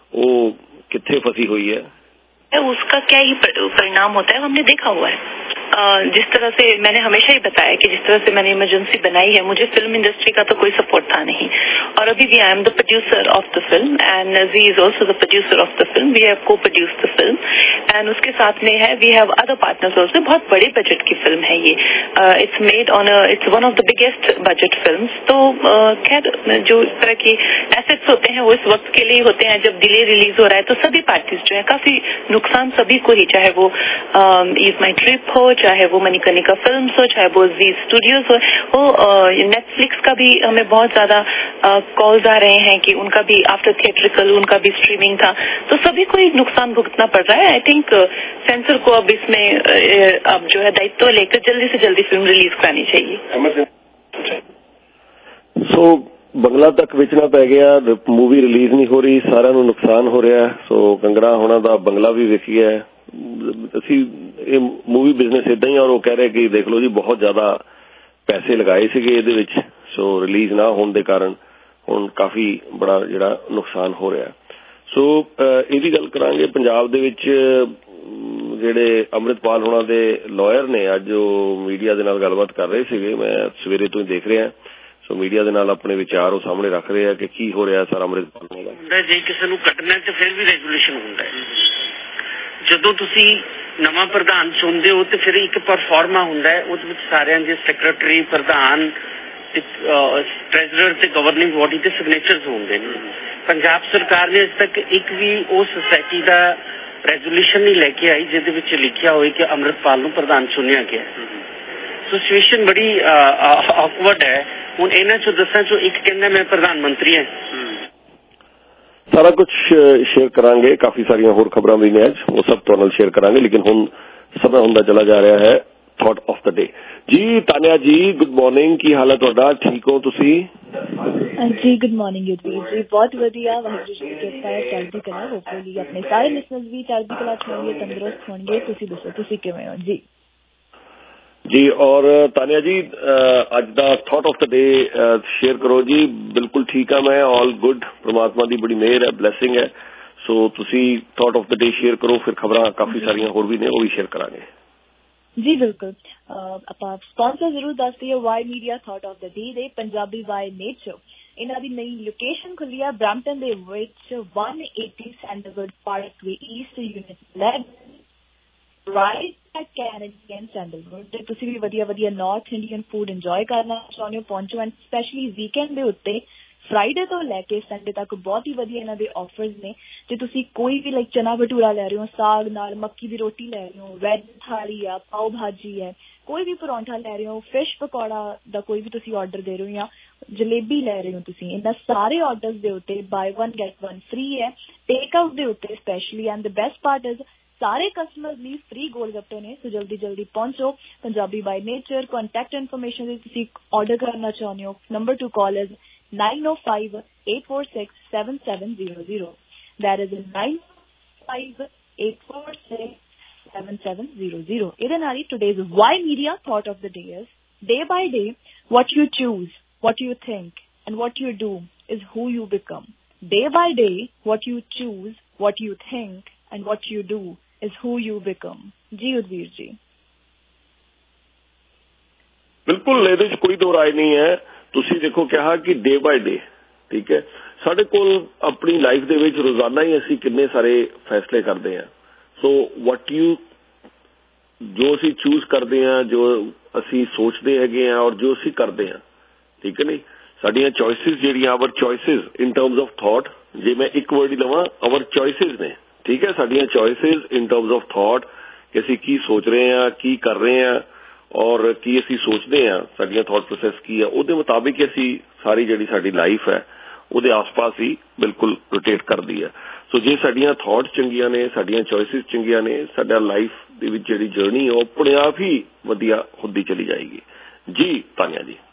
ਉਹ ਕਿੱਥੇ फंसी हुई है, उसका क्या ही परिणाम होता है हमने देखा हुआ है। जिस तरह से मैंने हमेशा ही बताया कि जिस तरह से मैंने इमरजेंसी बनाई है, मुझे फिल्म इंडस्ट्री का तो कोई सपोर्ट था नहीं, और अभी भी I am the producer of the film and G is also the producer of the film. We have coproduced the film and उसके साथ में है we have other partners also. बहुत बड़े बजट की फिल्म है ये, it's made on it's one of the biggest budget films. तो खैर जो इस तरह की एसेट्स होते हैं वो इस वक्त के लिए होते हैं जब डिले रिलीज हो रहा है, तो सभी पार्टीज जो है काफी नुकसान सभी को ही, चाहे वो ईज माई ट्रिप हो, चाहे वो मणिकर्णिका फिल्म्स हो, चाहे वो जी स्टूडियोज हो, नेटफ्लिक्स का भी हमें बहुत ज्यादा कॉल्स आ रहे हैं कि उनका भी आफ्टर थिएट्रिकल उनका भी स्ट्रीमिंग था, तो सभी को ही नुकसान भुगतना पड़ रहा है। आई थिंक सेंसर को अब इसमें अब जो है दायित्व लेकर जल्दी से जल्दी फिल्म रिलीज करानी चाहिए। सो ਬੰਗਲਾ ਤੱਕ ਵੇਚਣਾ ਪੈ ਗਿਆ, ਮੂਵੀ ਰਿਲੀਜ਼ ਨਹੀਂ ਹੋ ਰਹੀ, ਸਾਰਿਆਂ ਨੂੰ ਨੁਕਸਾਨ ਹੋ ਰਿਹਾ। ਸੋ ਕੰਗਣਾ ਹੋਣਾ ਦਾ ਬੰਗਲਾ ਵੀ ਵਿਕ ਗਿਆ। ਅਸੀਂ ਇਹ ਮੂਵੀ ਬਿਜ਼ਨਸ ਇਦਾਂ ਹੀ, ਔਰ ਉਹ ਕਹਿ ਰਹੇ ਕਿ ਦੇਖ ਲਓ ਜੀ ਬਹੁਤ ਜ਼ਿਆਦਾ ਪੈਸੇ ਲਗਾਏ ਸੀਗੇ ਇਹਦੇ ਵਿੱਚ, ਸੋ ਰਿਲੀਜ਼ ਨਾ ਹੋਣ ਦੇ ਕਾਰਨ ਹੁਣ ਕਾਫੀ ਬੜਾ ਜਿਹੜਾ ਨੁਕਸਾਨ ਹੋ ਰਿਹਾ। ਸੋ ਇਹਦੀ ਗੱਲ ਕਰਾਂਗੇ। ਪੰਜਾਬ ਦੇ ਵਿੱਚ ਜਿਹੜੇ ਅੰਮ੍ਰਿਤਪਾਲ ਹੋਣਾ ਦੇ ਲਾਇਰ ਨੇ ਅੱਜ ਉਹ ਮੀਡੀਆ ਦੇ ਨਾਲ ਗੱਲਬਾਤ ਕਰ ਰਹੇ ਸੀਗੇ, ਮੈਂ ਸਵੇਰੇ ਤੋਂ ਹੀ ਦੇਖ ਰਿਹਾ। ਸੋ ਮੀਡੀਆ ਦੇ ਨਾਲ ਆਪਣੇ ਵਿਚਾਰ ਉਹ ਸਾਹਮਣੇ ਰੱਖ ਰਹੇ ਆ ਕਿ ਕੀ ਹੋ ਰਿਹਾ ਸਾਰਾ ਅੰਮ੍ਰਿਤਪਾਲ ਦਾ। ਜੇ ਕਿਸੇ ਨੂੰ ਕੱਢਣਾ ਤੇ ਫਿਰ ਵੀ ਰੈਗੂਲੇਸ਼ਨ ਹੁੰਦਾ ਹੈ। ਜਦੋਂ ਤੁਸੀਂ ਨਵਾਂ ਪ੍ਰਧਾਨ ਚੁਣਦੇ ਹੋ ਤੇ ਫਿਰ ਇੱਕ ਪਰਫਾਰਮਾ ਹੁੰਦਾ ਹੈ, ਉਹਦੇ ਵਿੱਚ ਸਾਰਿਆਂ ਦੇ ਸੈਕਟਰੀ, ਪ੍ਰਧਾਨ, ਟ੍ਰੈਜ਼ਰਰ ਤੇ ਗਵਰਨਿੰਗ ਬੋਡੀ ਦੇ ਸਿਗਨੇਚਰਸ ਹੁੰਦੇ ਨੇ। ਪੰਜਾਬ ਸਰਕਾਰ ਨੇ ਅਜੇ ਤੱਕ ਇੱਕ ਵੀ ਉਹ ਸੁਸਾਇਟੀ ਦਾ ਰੈਜ਼ੋਲੂਸ਼ਨ ਨਹੀਂ ਲੈ ਕੇ ਆਈ ਜਿਹਦੇ ਵਿੱਚ ਲਿਖਿਆ ਹੋਵੇ ਕਿ ਅੰਮ੍ਰਿਤਪਾਲ ਨੂੰ ਪ੍ਰਧਾਨ ਚੁਣਿਆ ਗਿਆ। ਸੋ ਸਿਚੁਏਸ਼ਨ ਬੜੀ ਆਕਵਰਡ ਹੈ। ਹੁਣ ਇਹਨਾਂ ਚੋਂ 10 ਚੋਂ ਇੱਕ ਕਹਿੰਦਾ ਮੈਂ ਪ੍ਰਧਾਨ ਮੰਤਰੀ ਹਾਂ। ਸਾਰਾ ਕੁਝ ਸ਼ੇਅਰ ਕਰਾਂਗੇ, ਕਾਫੀ ਸਾਰੀਆਂ ਹੋਰ ਖਬਰਾਂ ਵੀ ਨੇ ਅੱਜ, ਉਹ ਸਭ ਤੁਹਾਡੇ ਨਾਲ ਸ਼ੇਅਰ ਕਰਾਂਗੇ। ਲੇਕਿਨ ਹੁਣ ਸਮਾਂ ਹੁੰਦਾ ਚਲਾ ਜਾ ਰਿਹਾ ਹੈ ਥਾਟ ਆਫ ਦ ਡੇ। ਜੀ ਤਾਨਿਆ ਜੀ, ਗੁੱਡ ਮਾਰਨਿੰਗ, ਕੀ ਹਾਲ ਹੈ ਤੁਹਾਡਾ? ਠੀਕ ਹੋ ਤੁਸੀਂ? ਜੀ ਗੁੱਡ ਮਾਰਨਿੰਗ ਯੁਧਵੀਰ ਜੀ, ਬਹੁਤ ਵਧੀਆ, ਵਾਹਿਗੁਰੂ ਜੀ ਦੀ ਕਿਰਪਾ ਹੈ, ਚੜ੍ਹਦੀ ਕਲਾ। ਹੋਪਫੁਲੀ ਆਪਣੇ ਸਾਰੇ ਲਿਸਨਰਸ ਵੀ ਚੜ੍ਹਦੀ ਕਲਾ ਚ ਹੋਣਗੇ, ਤੰਦਰੁਸਤ ਹੋਣਗੇ। ਤੁਸੀਂ ਦੱਸੋ ਤੁਸੀਂ ਕਿਵੇਂ ਹੋ? ਜੀ ਜੀ, ਔਰ ਤਾਨਿਆ ਜੀ ਅੱਜ ਦਾ thought of the day share ਕਰੋ ਜੀ। ਬਿਲਕੁਲ ਠੀਕ ਆ ਮੈਂ, ਆਲ ਗੁੱਡ, ਪ੍ਰਮਾਤਮਾ ਦੀ ਬੜੀ ਮਿਹਰ ਹੈ, ਬਲੈਸਿੰਗ ਹੈ। ਸੋ ਤੁਸੀਂ thought of the day share ਕਰੋ, ਫਿਰ ਖਬਰਾਂ ਕਾਫੀ ਸਾਰੀਆਂ ਹੋਰ ਵੀ ਨੇ, ਉਹ ਵੀ ਸ਼ੇਅਰ ਕਰਾਂਗੇ। ਜੀ ਬਿਲਕੁਲ, ਆਪਾਂ ਸਪਾਂਸਰ ਜ਼ਰੂਰ ਦੱਸ ਦਈਏ। Y media thought of the day ਦੇ ਪੰਜਾਬੀ ਵਾਈ ਨੇਚਰ, ਇਹਨਾਂ ਦੀ ਨਈ ਲੋਕੇਸ਼ਨ ਖੁੱਲੀ ਆ ਬਰੈਂਪਟਨ ਦੇ ਵਿੱਚ 180 Sandalwood Parkway East unit lab right at Canadian Sandalwood. ਤੇ ਤੁਸੀਂ ਵੀ ਵਧੀਆ ਵਧੀਆ ਨਾਰਥ ਇੰਡੀਅਨ ਫੂਡ ਇੰਜੋਏ ਕਰਨਾ ਚਾਹੁੰਦੇ ਹੋ, ਪਹੁੰਚੋ। ਐਂਡ ਸਪੈਸ਼ਲੀ ਵੀਕਐਂਡ ਦੇ ਉੱਤੇ ਫਰਾਈਡੇ ਤੋਂ ਲੈ ਕੇ ਸੰਡੇ ਤੱਕ ਬਹੁਤ ਹੀ ਵਧੀਆ ਇਹਨਾਂ ਦੇ ਆਫਰਸ ਨੇ। ਜੇ ਤੁਸੀਂ ਕੋਈ ਵੀ ਲਾਈਕ ਚਨਾ ਭਟੂਰਾ ਲੈ ਰਹੇ ਹੋ, ਸਾਗ ਨਾਲ ਮੱਕੀ ਦੀ ਰੋਟੀ ਲੈ ਰਹੇ ਹੋ, ਵੈਜ ਥਾਲੀ ਆ, ਪਾਓ ਭਾਜੀ ਹੈ, ਕੋਈ ਵੀ ਪਰੌਂਠਾ ਲੈ ਰਹੇ ਹੋ, ਫਿਸ਼ ਪਕੌੜਾ ਦਾ ਕੋਈ ਵੀ ਤੁਸੀਂ ਆਰਡਰ ਦੇ ਰਹੇ ਹੋ, ਜਾਂ ਜਲੇਬੀ ਲੈ ਰਹੇ ਹੋ ਤੁਸੀਂ, ਇਹਨਾਂ ਸਾਰੇ ਆਰਡਰਸ ਦੇ ਉੱਤੇ ਬਾਈ 1 get 1 ਫ੍ਰੀ ਹੈ ਟੇਕ ਆਊਟ ਦੇ ਉੱਤੇ specially. And the best part is ਸਾਰੇ ਕਸਟਮਰਸ ਲਈ ਫ੍ਰੀ ਗੋਲ ਗੱਪੇ ਨੇ। ਸੋ ਜਲਦੀ ਜਲਦੀ ਪਹੁੰਚੋ। Punjabi by nature contact information ਲਈ ਤੁਸੀਂ ਆਰਡਰ ਕਰਨਾ ਚਾਹੁੰਦੇ ਹੋ, number to call is 905-846-7700. That is 905-846-7700. ਇਹਦੇ ਨਾਲ ਹੀ today's Why Media thought of the day is, day by day, what you choose, what you think, and what you do is who you become. Day by day, what you choose, what you think, and what you do is who you become. ਜੀ ਉਦਵੀਰ ਜੀ। ਬਿਲਕੁਲ, ਇਹਦੇ ਚ ਕੋਈ ਦੋ ਰਾਏ ਨਹੀਂ ਹੈ। ਤੁਸੀਂ ਦੇਖੋ ਕਿਹਾ ਕਿ ਡੇ ਬਾਏ ਡੇ, ਠੀਕ ਹੈ, ਸਾਡੇ ਕੋਲ ਆਪਣੀ ਲਾਈਫ ਦੇ ਵਿੱਚ ਰੋਜ਼ਾਨਾ ਹੀ ਅਸੀਂ ਕਿੰਨੇ ਸਾਰੇ ਫੈਸਲੇ ਕਰਦੇ ਹਾਂ। ਸੋ ਜੋ ਅਸੀਂ ਚੂਜ਼ ਕਰਦੇ ਹਾਂ, ਜੋ ਅਸੀਂ ਸੋਚਦੇ ਹੈਗੇ ਹਾਂ, ਔਰ ਜੋ ਅਸੀਂ ਕਰਦੇ ਹਾਂ, ਠੀਕ ਹੈ ਨਹੀਂ, ਸਾਡੀਆਂ ਚੋਇਸਿਸ ਜਿਹੜੀਆਂ, our choices in terms of thought, ਜੇ ਮੈਂ ਇੱਕ ਵਰਡ ਹੀ ਲਵਾਂ, ਆਵਰ ਚੋਇਸਿਸ ਨੇ, ਠੀਕ ਹੈ, ਸਾਡੀਆਂ choices in terms of thought, ਕਿ ਅਸੀਂ ਕੀ ਸੋਚ ਰਹੇ ਹਾਂ, ਕੀ ਕਰ ਰਹੇ ਹਾਂ, ਔਰ ਕੀ ਅਸੀਂ ਸੋਚਦੇ ਹਾਂ, ਸਾਡੀਆਂ ਥਾਟ ਪ੍ਰੋਸੈਸ ਕੀ ਆ, ਉਹਦੇ ਮੁਤਾਬਿਕ ਅਸੀਂ ਸਾਰੀ ਜਿਹੜੀ ਸਾਡੀ ਲਾਈਫ ਹੈ ਉਹਦੇ ਆਸ-ਪਾਸ ਹੀ ਬਿਲਕੁਲ ਰੋਟੇਟ ਕਰਦੀ ਹੈ। ਸੋ ਜੇ ਸਾਡੀਆਂ ਥਾਟ ਚੰਗੀਆਂ ਨੇ, ਸਾਡੀਆਂ ਚੋਇਸਿਸ ਚੰਗੀਆਂ ਨੇ, ਸਾਡਾ ਲਾਈਫ ਦੇ ਵਿੱਚ ਜਿਹੜੀ ਜਰਨੀ ਉਹ ਆਪਣੇ ਆਪ ਹੀ ਵਧੀਆ ਹੁੰਦੀ ਚਲੀ ਜਾਏਗੀ। ਜੀ ਤਾਨਿਆ ਜੀ।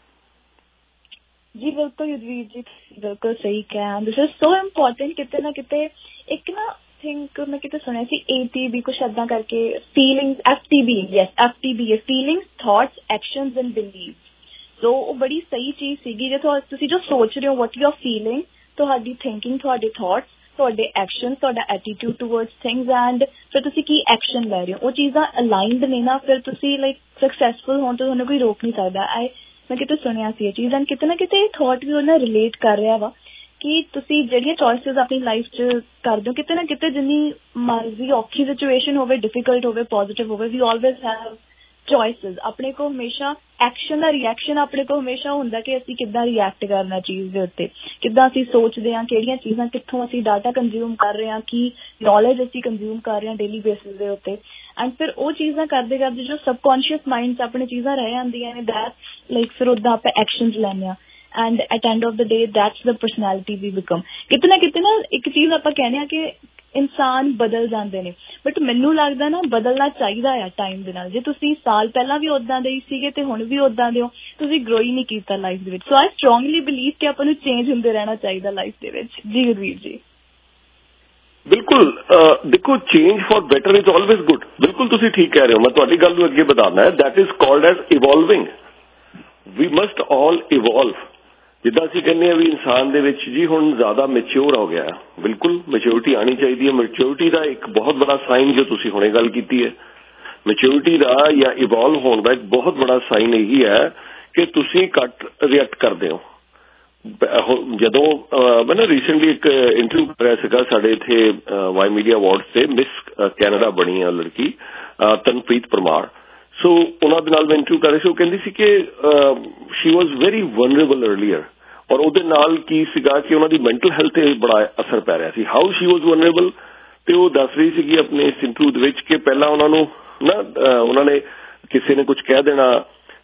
ਜੀ ਬਿਲਕੁਲ ਯੁਧਵੀਰ ਜੀ, ਬਿਲਕੁਲ ਸਹੀ ਕਿਹਾ। This is so important. ਕਿਤੇ ਨਾ ਕਿਤੇ ਇੱਕ ਨਾ ਥਿੰਕ ਮੈਂ ਕਿਤੇ ਸੁਣਿਆ ਸੀ, ATB ਕੁਛ ਏਦਾਂ ਕਰਕੇ, ਫੀਲਿੰਗਸ, FTB ਹੈ, feelings, thoughts, actions and believe. ਸੋ ਉਹ ਬੜੀ ਸਹੀ ਚੀਜ਼ ਸੀਗੀ। ਜੇ ਤੁਸੀਂ ਜੋ ਸੋਚ ਰਹੇ ਹੋ, ਵਾਟ ਯੂ ਆਰ ਫੀਲਿੰਗ, ਤੁਹਾਡੀ ਥਿੰਕਿੰਗ, ਤੁਹਾਡੇ ਥਾਟਸ, ਤੁਹਾਡੇ ਐਕਸ਼ਨ, ਤੁਹਾਡਾ ਐਟੀਟਿਊਡ ਟੂਵਰਡਸ ਥਿੰਗਸ, ਐਂਡ ਫਿਰ ਤੁਸੀਂ ਕੀ ਐਕਸ਼ਨ ਲੈ ਰਹੇ ਹੋ, ਉਹ ਚੀਜ਼ਾਂ ਅਲਾਈਨਡ ਨੇ ਨਾ, ਫਿਰ ਤੁਸੀਂ ਲਾਈਕ ਸਕਸੈਸਫੁਲ ਹੋਣ ਤੋਂ ਤੁਹਾਨੂੰ ਕੋਈ ਰੋਕ ਨਹੀਂ ਸਕਦਾ। ਮੈਂ ਕਿਤੇ ਸੁਣਿਆ ਸੀ ਇਹ ਚੀਜ਼, ਐਂਡ ਕਿਤੇ ਨਾ ਕਿਤੇ ਇਹ ਥਾਟ ਵੀ ਉਹਨਾਂ ਰਿਲੇਟ ਕਰ ਰਿਹਾ ਵਾ ਕਿ ਤੁਸੀਂ ਜਿਹੜੀਆਂ ਚੋਇਸਿਸ ਆਪਣੀ ਲਾਈਫ 'ਚ ਕਰਦੇ ਹੋ, ਕਿਤੇ ਨਾ ਕਿਤੇ ਜਿੰਨੀ ਮਰਜ਼ੀ ਔਖੀ ਸਿਚੁਏਸ਼ਨ ਹੋਵੇ, ਡਿਫੀਕਲਟ ਹੋਵੇ, ਪੋਜ਼ਿਟਿਵ ਹੋਵੇ, ਵੀ ਆਲਵੇਜ਼ ਹੈਵ ਚੋਇਸਿਸ। ਆਪਣੇ ਕੋਲ ਹਮੇਸ਼ਾ ਐਕਸ਼ਨ ਦਾ ਰਿਐਕਸ਼ਨ ਆਪਣੇ ਕੋਲ ਹਮੇਸ਼ਾ ਹੁੰਦਾ ਕਿ ਅਸੀਂ ਕਿੱਦਾਂ ਰਿਐਕਟ ਕਰਨਾ ਚੀਜ਼ ਦੇ ਉੱਤੇ, ਕਿੱਦਾਂ ਅਸੀਂ ਸੋਚਦੇ ਹਾਂ, ਕਿਹੜੀਆਂ ਚੀਜ਼ਾਂ, ਕਿੱਥੋਂ ਅਸੀਂ ਡਾਟਾ ਕੰਜ਼ਿਊਮ ਕਰ ਰਹੇ ਹਾਂ, ਕੀ ਨੌਲੇਜ ਅਸੀਂ ਕੰਜ਼ਿਊਮ ਕਰ ਰਹੇ ਹਾਂ ਡੇਲੀ ਬੇਸਿਸ ਦੇ ਉੱਤੇ। ਐਂਡ ਫਿਰ ਉਹ ਚੀਜ਼ਾਂ ਕਰਦੇ ਕਰਦੇ ਜੋ ਸਬਕੌਨਸ਼ੀਅਸ ਮਾਈਂਡ 'ਚ ਆਪਣੀ ਚੀਜ਼ਾਂ ਰਹਿ ਜਾਂਦੀਆਂ ਨੇ, ਦੈਟ ਲਾਈਕ ਫਿਰ ਉੱਦਾਂ ਆਪਾਂ ਐਕਸ਼ਨਸ ਲੈਂਦੇ ਹਾਂ। And at end of the day that's the personality we become. ਕਿਤੇ ਨਾ ਇੱਕ ਚੀਜ਼ ਆਪਾਂ ਕਹਿੰਦੇ ਹਾਂ ਕਿ ਇਨਸਾਨ ਬਦਲ ਜਾਂਦੇ ਨੇ, ਬਟ ਮੈਨੂੰ ਲੱਗਦਾ ਨਾ ਬਦਲਣਾ ਚਾਹੀਦਾ ਆ ਟਾਈਮ ਦੇ ਨਾਲ। ਜੇ ਤੁਸੀਂ ਸਾਲ ਪਹਿਲਾਂ ਵੀ ਉਦਾਂ ਦੇ ਹੀ ਸੀਗੇ ਤੇ ਹੁਣ ਵੀ ਉਦਾਂ ਦੇ ਹੋ, ਤੁਸੀਂ ਗਰੋ ਹੀ ਨਹੀਂ ਕੀਤਾ ਲਾਈਫ ਦੇ ਵਿੱਚ। ਸੋ ਆਈ ਸਟਰੋਂਗਲੀ ਬਿਲੀਵ ਕਿ ਆਪਾਂ ਨੂੰ ਚੇਂਜ ਹੁੰਦੇ ਰਹਿਣਾ ਚਾਹੀਦਾ ਲਾਈਫ ਦੇ ਵਿੱਚ। ਜੀ ਗੁਰਵੀਰ ਜੀ। ਬਿਲਕੁਲ, ਦੇਖੋ, change for better is always good. ਬਿਲਕੁਲ ਤੁਸੀਂ ਠੀਕ ਕਹਿ ਰਹੇ ਹੋ। ਮੈਂ ਤੁਹਾਡੀ ਗੱਲ ਨੂੰ ਅੱਗੇ ਵਧਾਉਣਾ ਹੈ। That is called as evolving. We must all evolve. ਜਿੱਦਾਂ ਅਸੀਂ ਕਹਿੰਦੇ ਹਾਂ ਵੀ ਇਨਸਾਨ ਦੇ ਵਿੱਚ ਜੀ ਹੁਣ ਜ਼ਿਆਦਾ ਮੈਚਿਓਰ ਹੋ ਗਿਆ, ਬਿਲਕੁਲ ਮੈਚਿਓਰਿਟੀ ਆਉਣੀ ਚਾਹੀਦੀ ਹੈ। ਮੈਚਿਓਰਿਟੀ ਦਾ ਇੱਕ ਬਹੁਤ ਬੜਾ ਸਾਈਨ ਜੋ ਤੁਸੀਂ ਹੁਣੇ ਗੱਲ ਕੀਤੀ ਹੈ, ਮੈਚਿਓਰਿਟੀ ਦਾ ਜਾਂ ਇਵੋਲਵ ਹੋਣ ਦਾ ਇੱਕ ਬਹੁਤ ਬੜਾ ਸਾਈਨ ਇਹੀ ਹੈ ਕਿ ਤੁਸੀਂ ਘੱਟ ਰਿਐਕਟ ਕਰਦੇ ਹੋ। ਜਦੋਂ ਮੈਂ ਨਾ ਰੀਸੈਂਟਲੀ ਇੱਕ ਇੰਟਰਵਿਊ ਕਰ ਰਿਹਾ ਸੀਗਾ, ਸਾਡੇ ਇੱਥੇ ਵਾਈ ਮੀਡੀਆ ਅਵਾਰਡਸ ਤੇ ਮਿਸ ਕੈਨੇਡਾ ਬਣੀ ਆ ਲੜਕੀ ਤਨਪ੍ਰੀਤ ਪਰਮਾਰ। ਸੋ ਉਹਨਾਂ ਦੇ ਨਾਲ ਮੈਂ ਇੰਟਰਵਿਊ ਕਰ ਰਹੀ ਸੀ। ਉਹ ਕਹਿੰਦੀ ਸੀ ਕਿ she was very vulnerable earlier, ਔਰ ਉਹਦੇ ਨਾਲ ਕੀ ਸੀਗਾ ਕਿ ਉਹਨਾਂ ਦੀ ਮੈਂਟਲ ਹੈਲਥ ਤੇ ਬੜਾ ਅਸਰ ਪੈ ਰਿਹਾ ਸੀ। ਹਾਊ ਸ਼ੀ ਵਾਜ਼ ਵਨਰੇਬਲ, ਤੇ ਉਹ ਦੱਸ ਰਹੀ ਸੀਗੀ ਆਪਣੇ ਇਸ ਇੰਟਰਵਿਊ ਦੇ ਵਿੱਚ ਕਿ ਪਹਿਲਾਂ ਉਹਨਾਂ ਨੂੰ ਨਾ ਉਹਨਾਂ ਨੇ ਕਿਸੇ ਨੇ ਕੁਝ ਕਹਿ ਦੇਣਾ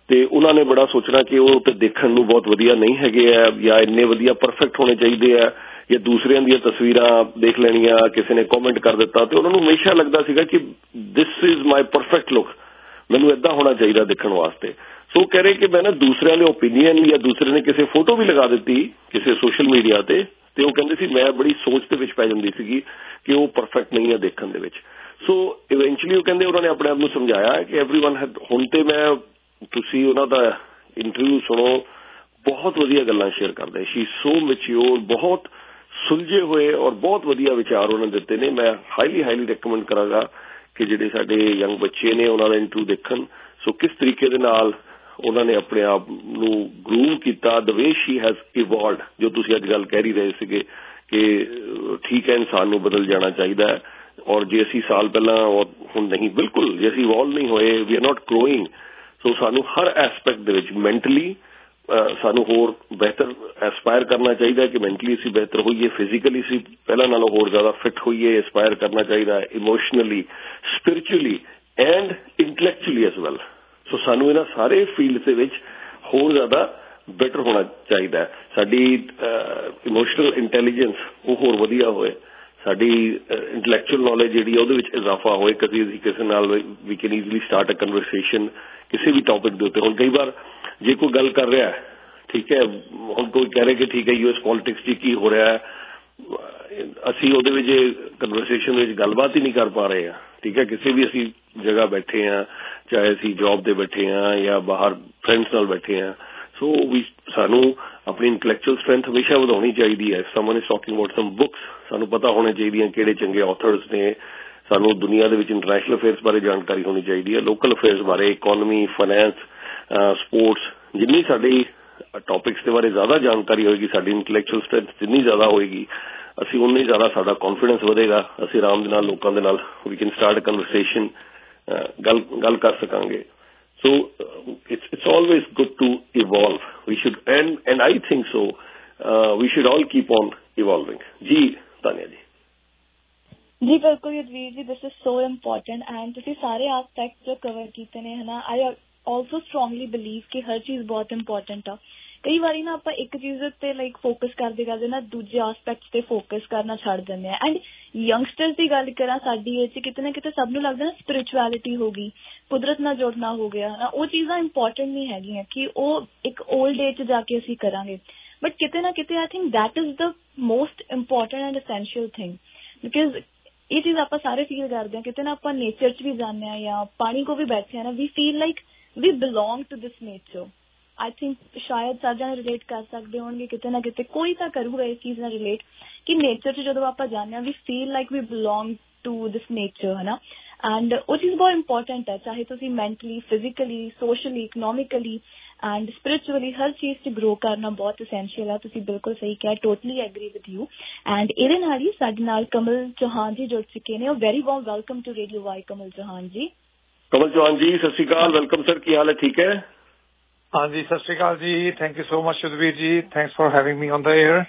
ਤੇ ਉਹਨਾਂ ਨੇ ਬੜਾ ਸੋਚਣਾ ਕਿ ਉਹ ਤੇ ਦੇਖਣ ਨੂੰ ਬਹੁਤ ਵਧੀਆ ਨਹੀਂ ਹੈਗੇ ਆ ਜਾਂ ਇੰਨੇ ਵਧੀਆ ਪਰਫੈਕਟ ਹੋਣੇ ਚਾਹੀਦੇ ਆ ਜਾਂ ਦੂਸਰਿਆਂ ਦੀਆਂ ਤਸਵੀਰਾਂ ਦੇਖ ਲੈਣੀਆਂ, ਕਿਸੇ ਨੇ ਕਮੈਂਟ ਕਰ ਦਿੱਤਾ ਤੇ ਉਹਨਾਂ ਨੂੰ ਹਮੇਸ਼ਾ ਲੱਗਦਾ ਸੀਗਾ ਕਿ this is my perfect look, ਮੈਨੂੰ ਏਦਾਂ ਹੋਣਾ ਚਾਹੀਦਾ ਦੇਖਣ ਵਾਸਤੇ। ਸੋ ਕਹਿ ਰਹੇ ਕਿ ਮੈਂ ਨਾ ਦੂਸਰਿਆਂ ਦੇ ਓਪੀਨੀਅਨ ਜਾਂ ਦੂਸਰੇ ਨੇ ਕਿਸੇ ਫੋਟੋ ਵੀ ਲਗਾ ਦਿੱਤੀ ਕਿਸੇ ਸੋਸ਼ਲ ਮੀਡੀਆ ਤੇ ਉਹ ਕਹਿੰਦੇ ਸੀ ਮੈਂ ਬੜੀ ਸੋਚ ਦੇ ਵਿੱਚ ਪੈ ਜਾਂਦੀ ਸੀਗੀ ਕਿ ਉਹ ਪਰਫੈਕਟ ਨਹੀਂ ਹੈ ਦੇਖਣ ਦੇ ਵਿੱਚ। ਸੋ ਇਵੈਂਚੁਅਲੀ ਉਹ ਕਹਿੰਦੇ ਉਹਨਾਂ ਨੇ ਆਪਣੇ ਆਪ ਨੂੰ ਸਮਝਾਇਆ ਕਿ ਐਵਰੀਵਨ ਹੁਣ ਤੇ ਮੈਂ ਤੁਸੀਂ ਉਹਨਾਂ ਦਾ ਇੰਟਰਵਿਊ ਸੁਣੋ, ਬਹੁਤ ਵਧੀਆ ਗੱਲਾਂ ਸ਼ੇਅਰ ਕਰਦੇ, ਸ਼ੀ ਸੋ ਮੈਚਿਓਰ, ਬਹੁਤ ਸੁਲਝੇ ਹੋਏ ਔਰ ਬਹੁਤ ਵਧੀਆ ਵਿਚਾਰ ਉਹਨਾਂ ਦਿੱਤੇ ਨੇ। ਮੈਂ ਹਾਈਲੀ ਰეკਮੈਂਡ ਕਰਾਂਗਾ ਕਿ ਜਿਹੜੇ ਸਾਡੇ ਯੰਗ ਬੱਚੇ ਨੇ ਉਹਨਾਂ ਦਾ ਇੰਟਰਵਿਊ ਦੇਖਣ। ਸੋ ਕਿਸ ਤਰੀਕੇ ਦੇ ਨਾਲ ਉਹਨਾਂ ਨੇ ਆਪਣੇ ਆਪ ਨੂੰ ਗਰੂਮ ਕੀਤਾ, ਦ ਵੇ ਸ਼ੀ ਹੈਜ਼ ਇਵੋਲਵਡ, ਜੋ ਤੁਸੀਂ ਅੱਜ ਗੱਲ ਕਹਿ ਹੀ ਰਹੇ ਸੀਗੇ ਕਿ ਠੀਕ ਹੈ ਇਨਸਾਨ ਨੂੰ ਬਦਲ ਜਾਣਾ ਚਾਹੀਦਾ ਹੈ। ਔਰ ਜੇ ਅਸੀਂ ਸਾਲ ਪਹਿਲਾਂ ਹੁਣ ਨਹੀਂ, ਬਿਲਕੁਲ ਜੇ ਅਸੀਂ ਇਵੋਲਵ ਨਹੀਂ ਹੋਏ, ਵੀ ਆਰ ਨਾਟ ਗਰੋਇੰਗ। ਸੋ ਸਾਨੂੰ ਹਰ ਐਸਪੈਕਟ ਦੇ ਵਿੱਚ ਮੈਂਟਲੀ ਸਾਨੂੰ ਹੋਰ ਬਿਹਤਰ ਐਸਪਾਇਰ ਕਰਨਾ ਚਾਹੀਦਾ ਕਿ ਮੈਂਟਲੀ ਅਸੀਂ ਬਿਹਤਰ ਹੋਈਏ, ਫਿਜ਼ੀਕਲੀ ਅਸੀਂ ਪਹਿਲਾਂ ਨਾਲੋਂ ਹੋਰ ਜ਼ਿਆਦਾ ਫਿਟ ਹੋਈਏ, ਐਸਪਾਇਰ ਕਰਨਾ ਚਾਹੀਦਾ, emotionally, spiritually and intellectually as well. So ਸਾਨੂੰ ਇਹਨਾਂ ਸਾਰੇ ਫੀਲਡ ਦੇ ਵਿੱਚ ਹੋਰ ਜ਼ਿਆਦਾ ਬੈਟਰ ਹੋਣਾ ਚਾਹੀਦਾ ਹੈ। ਸਾਡੀ ਇਮੋਸ਼ਨਲ ਇੰਟੈਲੀਜੈਂਸ ਉਹ ਹੋਰ ਵਧੀਆ ਹੋਏ, ਸਾਡੀ ਇੰਟੈਲੈਕਚੁਅਲ ਨੌਲੇਜ ਜਿਹੜੀ ਉਹਦੇ ਵਿੱਚ ਇਜ਼ਾਫਾ ਹੋਏ, ਕਦੀ ਅਸੀਂ ਕਿਸੇ ਨਾਲ ਵੀ can easily start a conversation ਕਿਸੇ ਵੀ ਟੌਪਿਕ ਦੇ ਉੱਤੇ। ਹੁਣ ਕਈ ਵਾਰ ਜੇ ਕੋਈ ਗੱਲ ਕਰ ਰਿਹਾ ਠੀਕ ਹੈ, ਹੁਣ ਕੋਈ ਕਹਿ ਰਿਹਾ ਕਿ ਠੀਕ ਹੈ US ਪੋਲਿਟਿਕਸ 'ਚ ਕੀ ਹੋ ਰਿਹਾ, ਅਸੀਂ ਉਹਦੇ ਵਿੱਚ ਕਨਵਰਸੇਸ਼ਨ ਵਿੱਚ ਗੱਲਬਾਤ ਹੀ ਨਹੀਂ ਕਰ ਪਾ ਰਹੇ ਹਾਂ। ਠੀਕ ਹੈ, ਕਿਸੇ ਵੀ ਅਸੀਂ ਜਗ੍ਹਾ ਬੈਠੇ ਹਾਂ, ਚਾਹੇ ਅਸੀਂ ਜੌਬ ਤੇ ਬੈਠੇ ਹਾਂ ਜਾਂ ਬਾਹਰ ਫਰੈਂਡਸ ਨਾਲ ਬੈਠੇ ਹਾਂ। ਸੋ ਸਾਨੂੰ ਆਪਣੀ ਇੰਟੈਲੈਕਚੁਅਲ ਸਟਰੈਂਥ ਹਮੇਸ਼ਾ ਵਧਾਉਣੀ ਚਾਹੀਦੀ ਹੈ। Someone is talking about some books, ਸਾਨੂੰ ਪਤਾ ਹੋਣੇ ਚਾਹੀਦੀਆਂ ਕਿਹੜੇ ਚੰਗੇ ਆਥਰਸ ਨੇ, ਸਾਨੂੰ ਦੁਨੀਆ ਦੇ ਵਿੱਚ ਇੰਟਰਨੈਸ਼ਨਲ ਅਫੇਅਰਸ ਬਾਰੇ ਜਾਣਕਾਰੀ ਹੋਣੀ ਚਾਹੀਦੀ ਹੈ, ਲੋਕਲ ਅਫੇਅਰਸ ਬਾਰੇ, ਇਕੋਨਮੀ, ਫਾਈਨੈਂਸ, ਸਪੋਰਟਸ। ਜਿੰਨੀ ਸਾਡੀ ਟੌਪਿਕਸ ਦੇ ਬਾਰੇ ਜ਼ਿਆਦਾ ਜਾਣਕਾਰੀ ਹੋਏਗੀ, ਸਾਡੀ ਇੰਟੈਲੈਕਚੁਅਲ ਸਟਰੈਂਥ ਜਿੰਨੀ ਜ਼ਿਆਦਾ ਹੋਏਗੀ, ਅਸੀਂ ਉਨੀ ਜ਼ਿਆਦਾ ਸਾਡਾ ਕੌਨਫੀਡੈਂਸ ਵਧੇਗਾ, ਅਸੀਂ ਆਰਾਮ ਦੇ ਨਾਲ ਲੋਕਾਂ ਦੇ ਨਾਲ ਵੀ ਕੈਨ ਸਟਾਰਟ ਅ ਕਨਵਰਸੇਸ਼ਨ, ਗੱਲ ਕਰ ਸਕਾਂਗੇ। So it's always good to evolve. We should, and I think so. We should all keep on evolving. जी तानिया जी. जी बिल्कुल Yadveer ji, this is so important and तुसी सारे एस्पेक्ट्स जो कवर कीते ने है ना, आई आल्सो स्ट्रांगली बिलीव कि हर चीज बहुत इंपॉर्टेंट आ। कई बारी ना ਆਪਾਂ ਇੱਕ ਚੀਜ਼ ਤੇ ਲਾਈਕ ਫੋਕਸ ਕਰਦੇ ਨਾ ਦੂਜੇ ਐਸਪੈਕਟਸ ਤੇ ਫੋਕਸ ਕਰਨਾ ਛੱਡ ਦਿੰਦੇ ਆ। ਐਂਡ ਯੰਗਸਟਰਸ ਦੀ ਗੱਲ ਕਰਾਂ, ਸਾਡੀ ਏਜ 'ਚ ਕਿਤੇ ਨਾ ਕਿਤੇ ਸਭ ਨੂੰ ਲੱਗਦਾ ਨਾ ਸਪਿਰਿਚੁਅਲਿਟੀ ਹੋ ਗਈ, ਕੁਦਰਤ ਨਾਲ ਜੁੜਨਾ ਹੋ ਗਿਆ ਨਾ, ਉਹ ਚੀਜ਼ਾਂ ਇੰਪੋਰਟੈਂਟ ਨਹੀਂ ਹੈਗੀਆਂ ਕਿ ਉਹ ਇੱਕ 올ਡ ਏਜ 'ਚ ਜਾ ਕੇ ਅਸੀਂ ਕਰਾਂਗੇ। ਬਟ ਕਿਤੇ ਨਾ ਕਿਤੇ I think that is the most important and essential thing, because ਇਹ ਚੀਜ਼ ਆਪਾਂ ਸਾਰੇ ਫੀਲ ਕਰਦੇ ਹਾਂ। ਕਿਤੇ ਨਾ ਆਪਾਂ ਨੇਚਰ 'ਚ ਵੀ ਜਾਂਦੇ ਹਾਂ ਜਾਂ ਪਾਣੀ ਕੋ ਵੀ ਬੈਠੇ ਹਾਂ ਨਾ, we feel like we belong to this nature. I think शायद सब जने रिलेट कर सकते होंगे, किते ना किते कोई तो करूगा इस चीज नाल रिलेट कि नेचर च जदों आपां जाने we feel like we belong to this nature, है ना। एंड वो चीज बहुत इंपॉर्टेंट है, चाहे तुसीं mentally, physically, socially, economically and spiritually हर चीज च ग्रो करना बहुत एसेंशियल है। तुसीं बिल्कुल सही कहा, totally agree with you. And इहदे नाल ही साडे नाल कमल चौहान जी जुड़ चुके ने। Very warm welcome to radio Y Kamal Chauhan ji. Kamal Chauhan ji Sat Sri अकाल, वेलकम सर, की हाल है? ठीक है हाँ जी, सत श्री अकाल जी, thank you so much Yudhveer ji, thanks for having me on the air.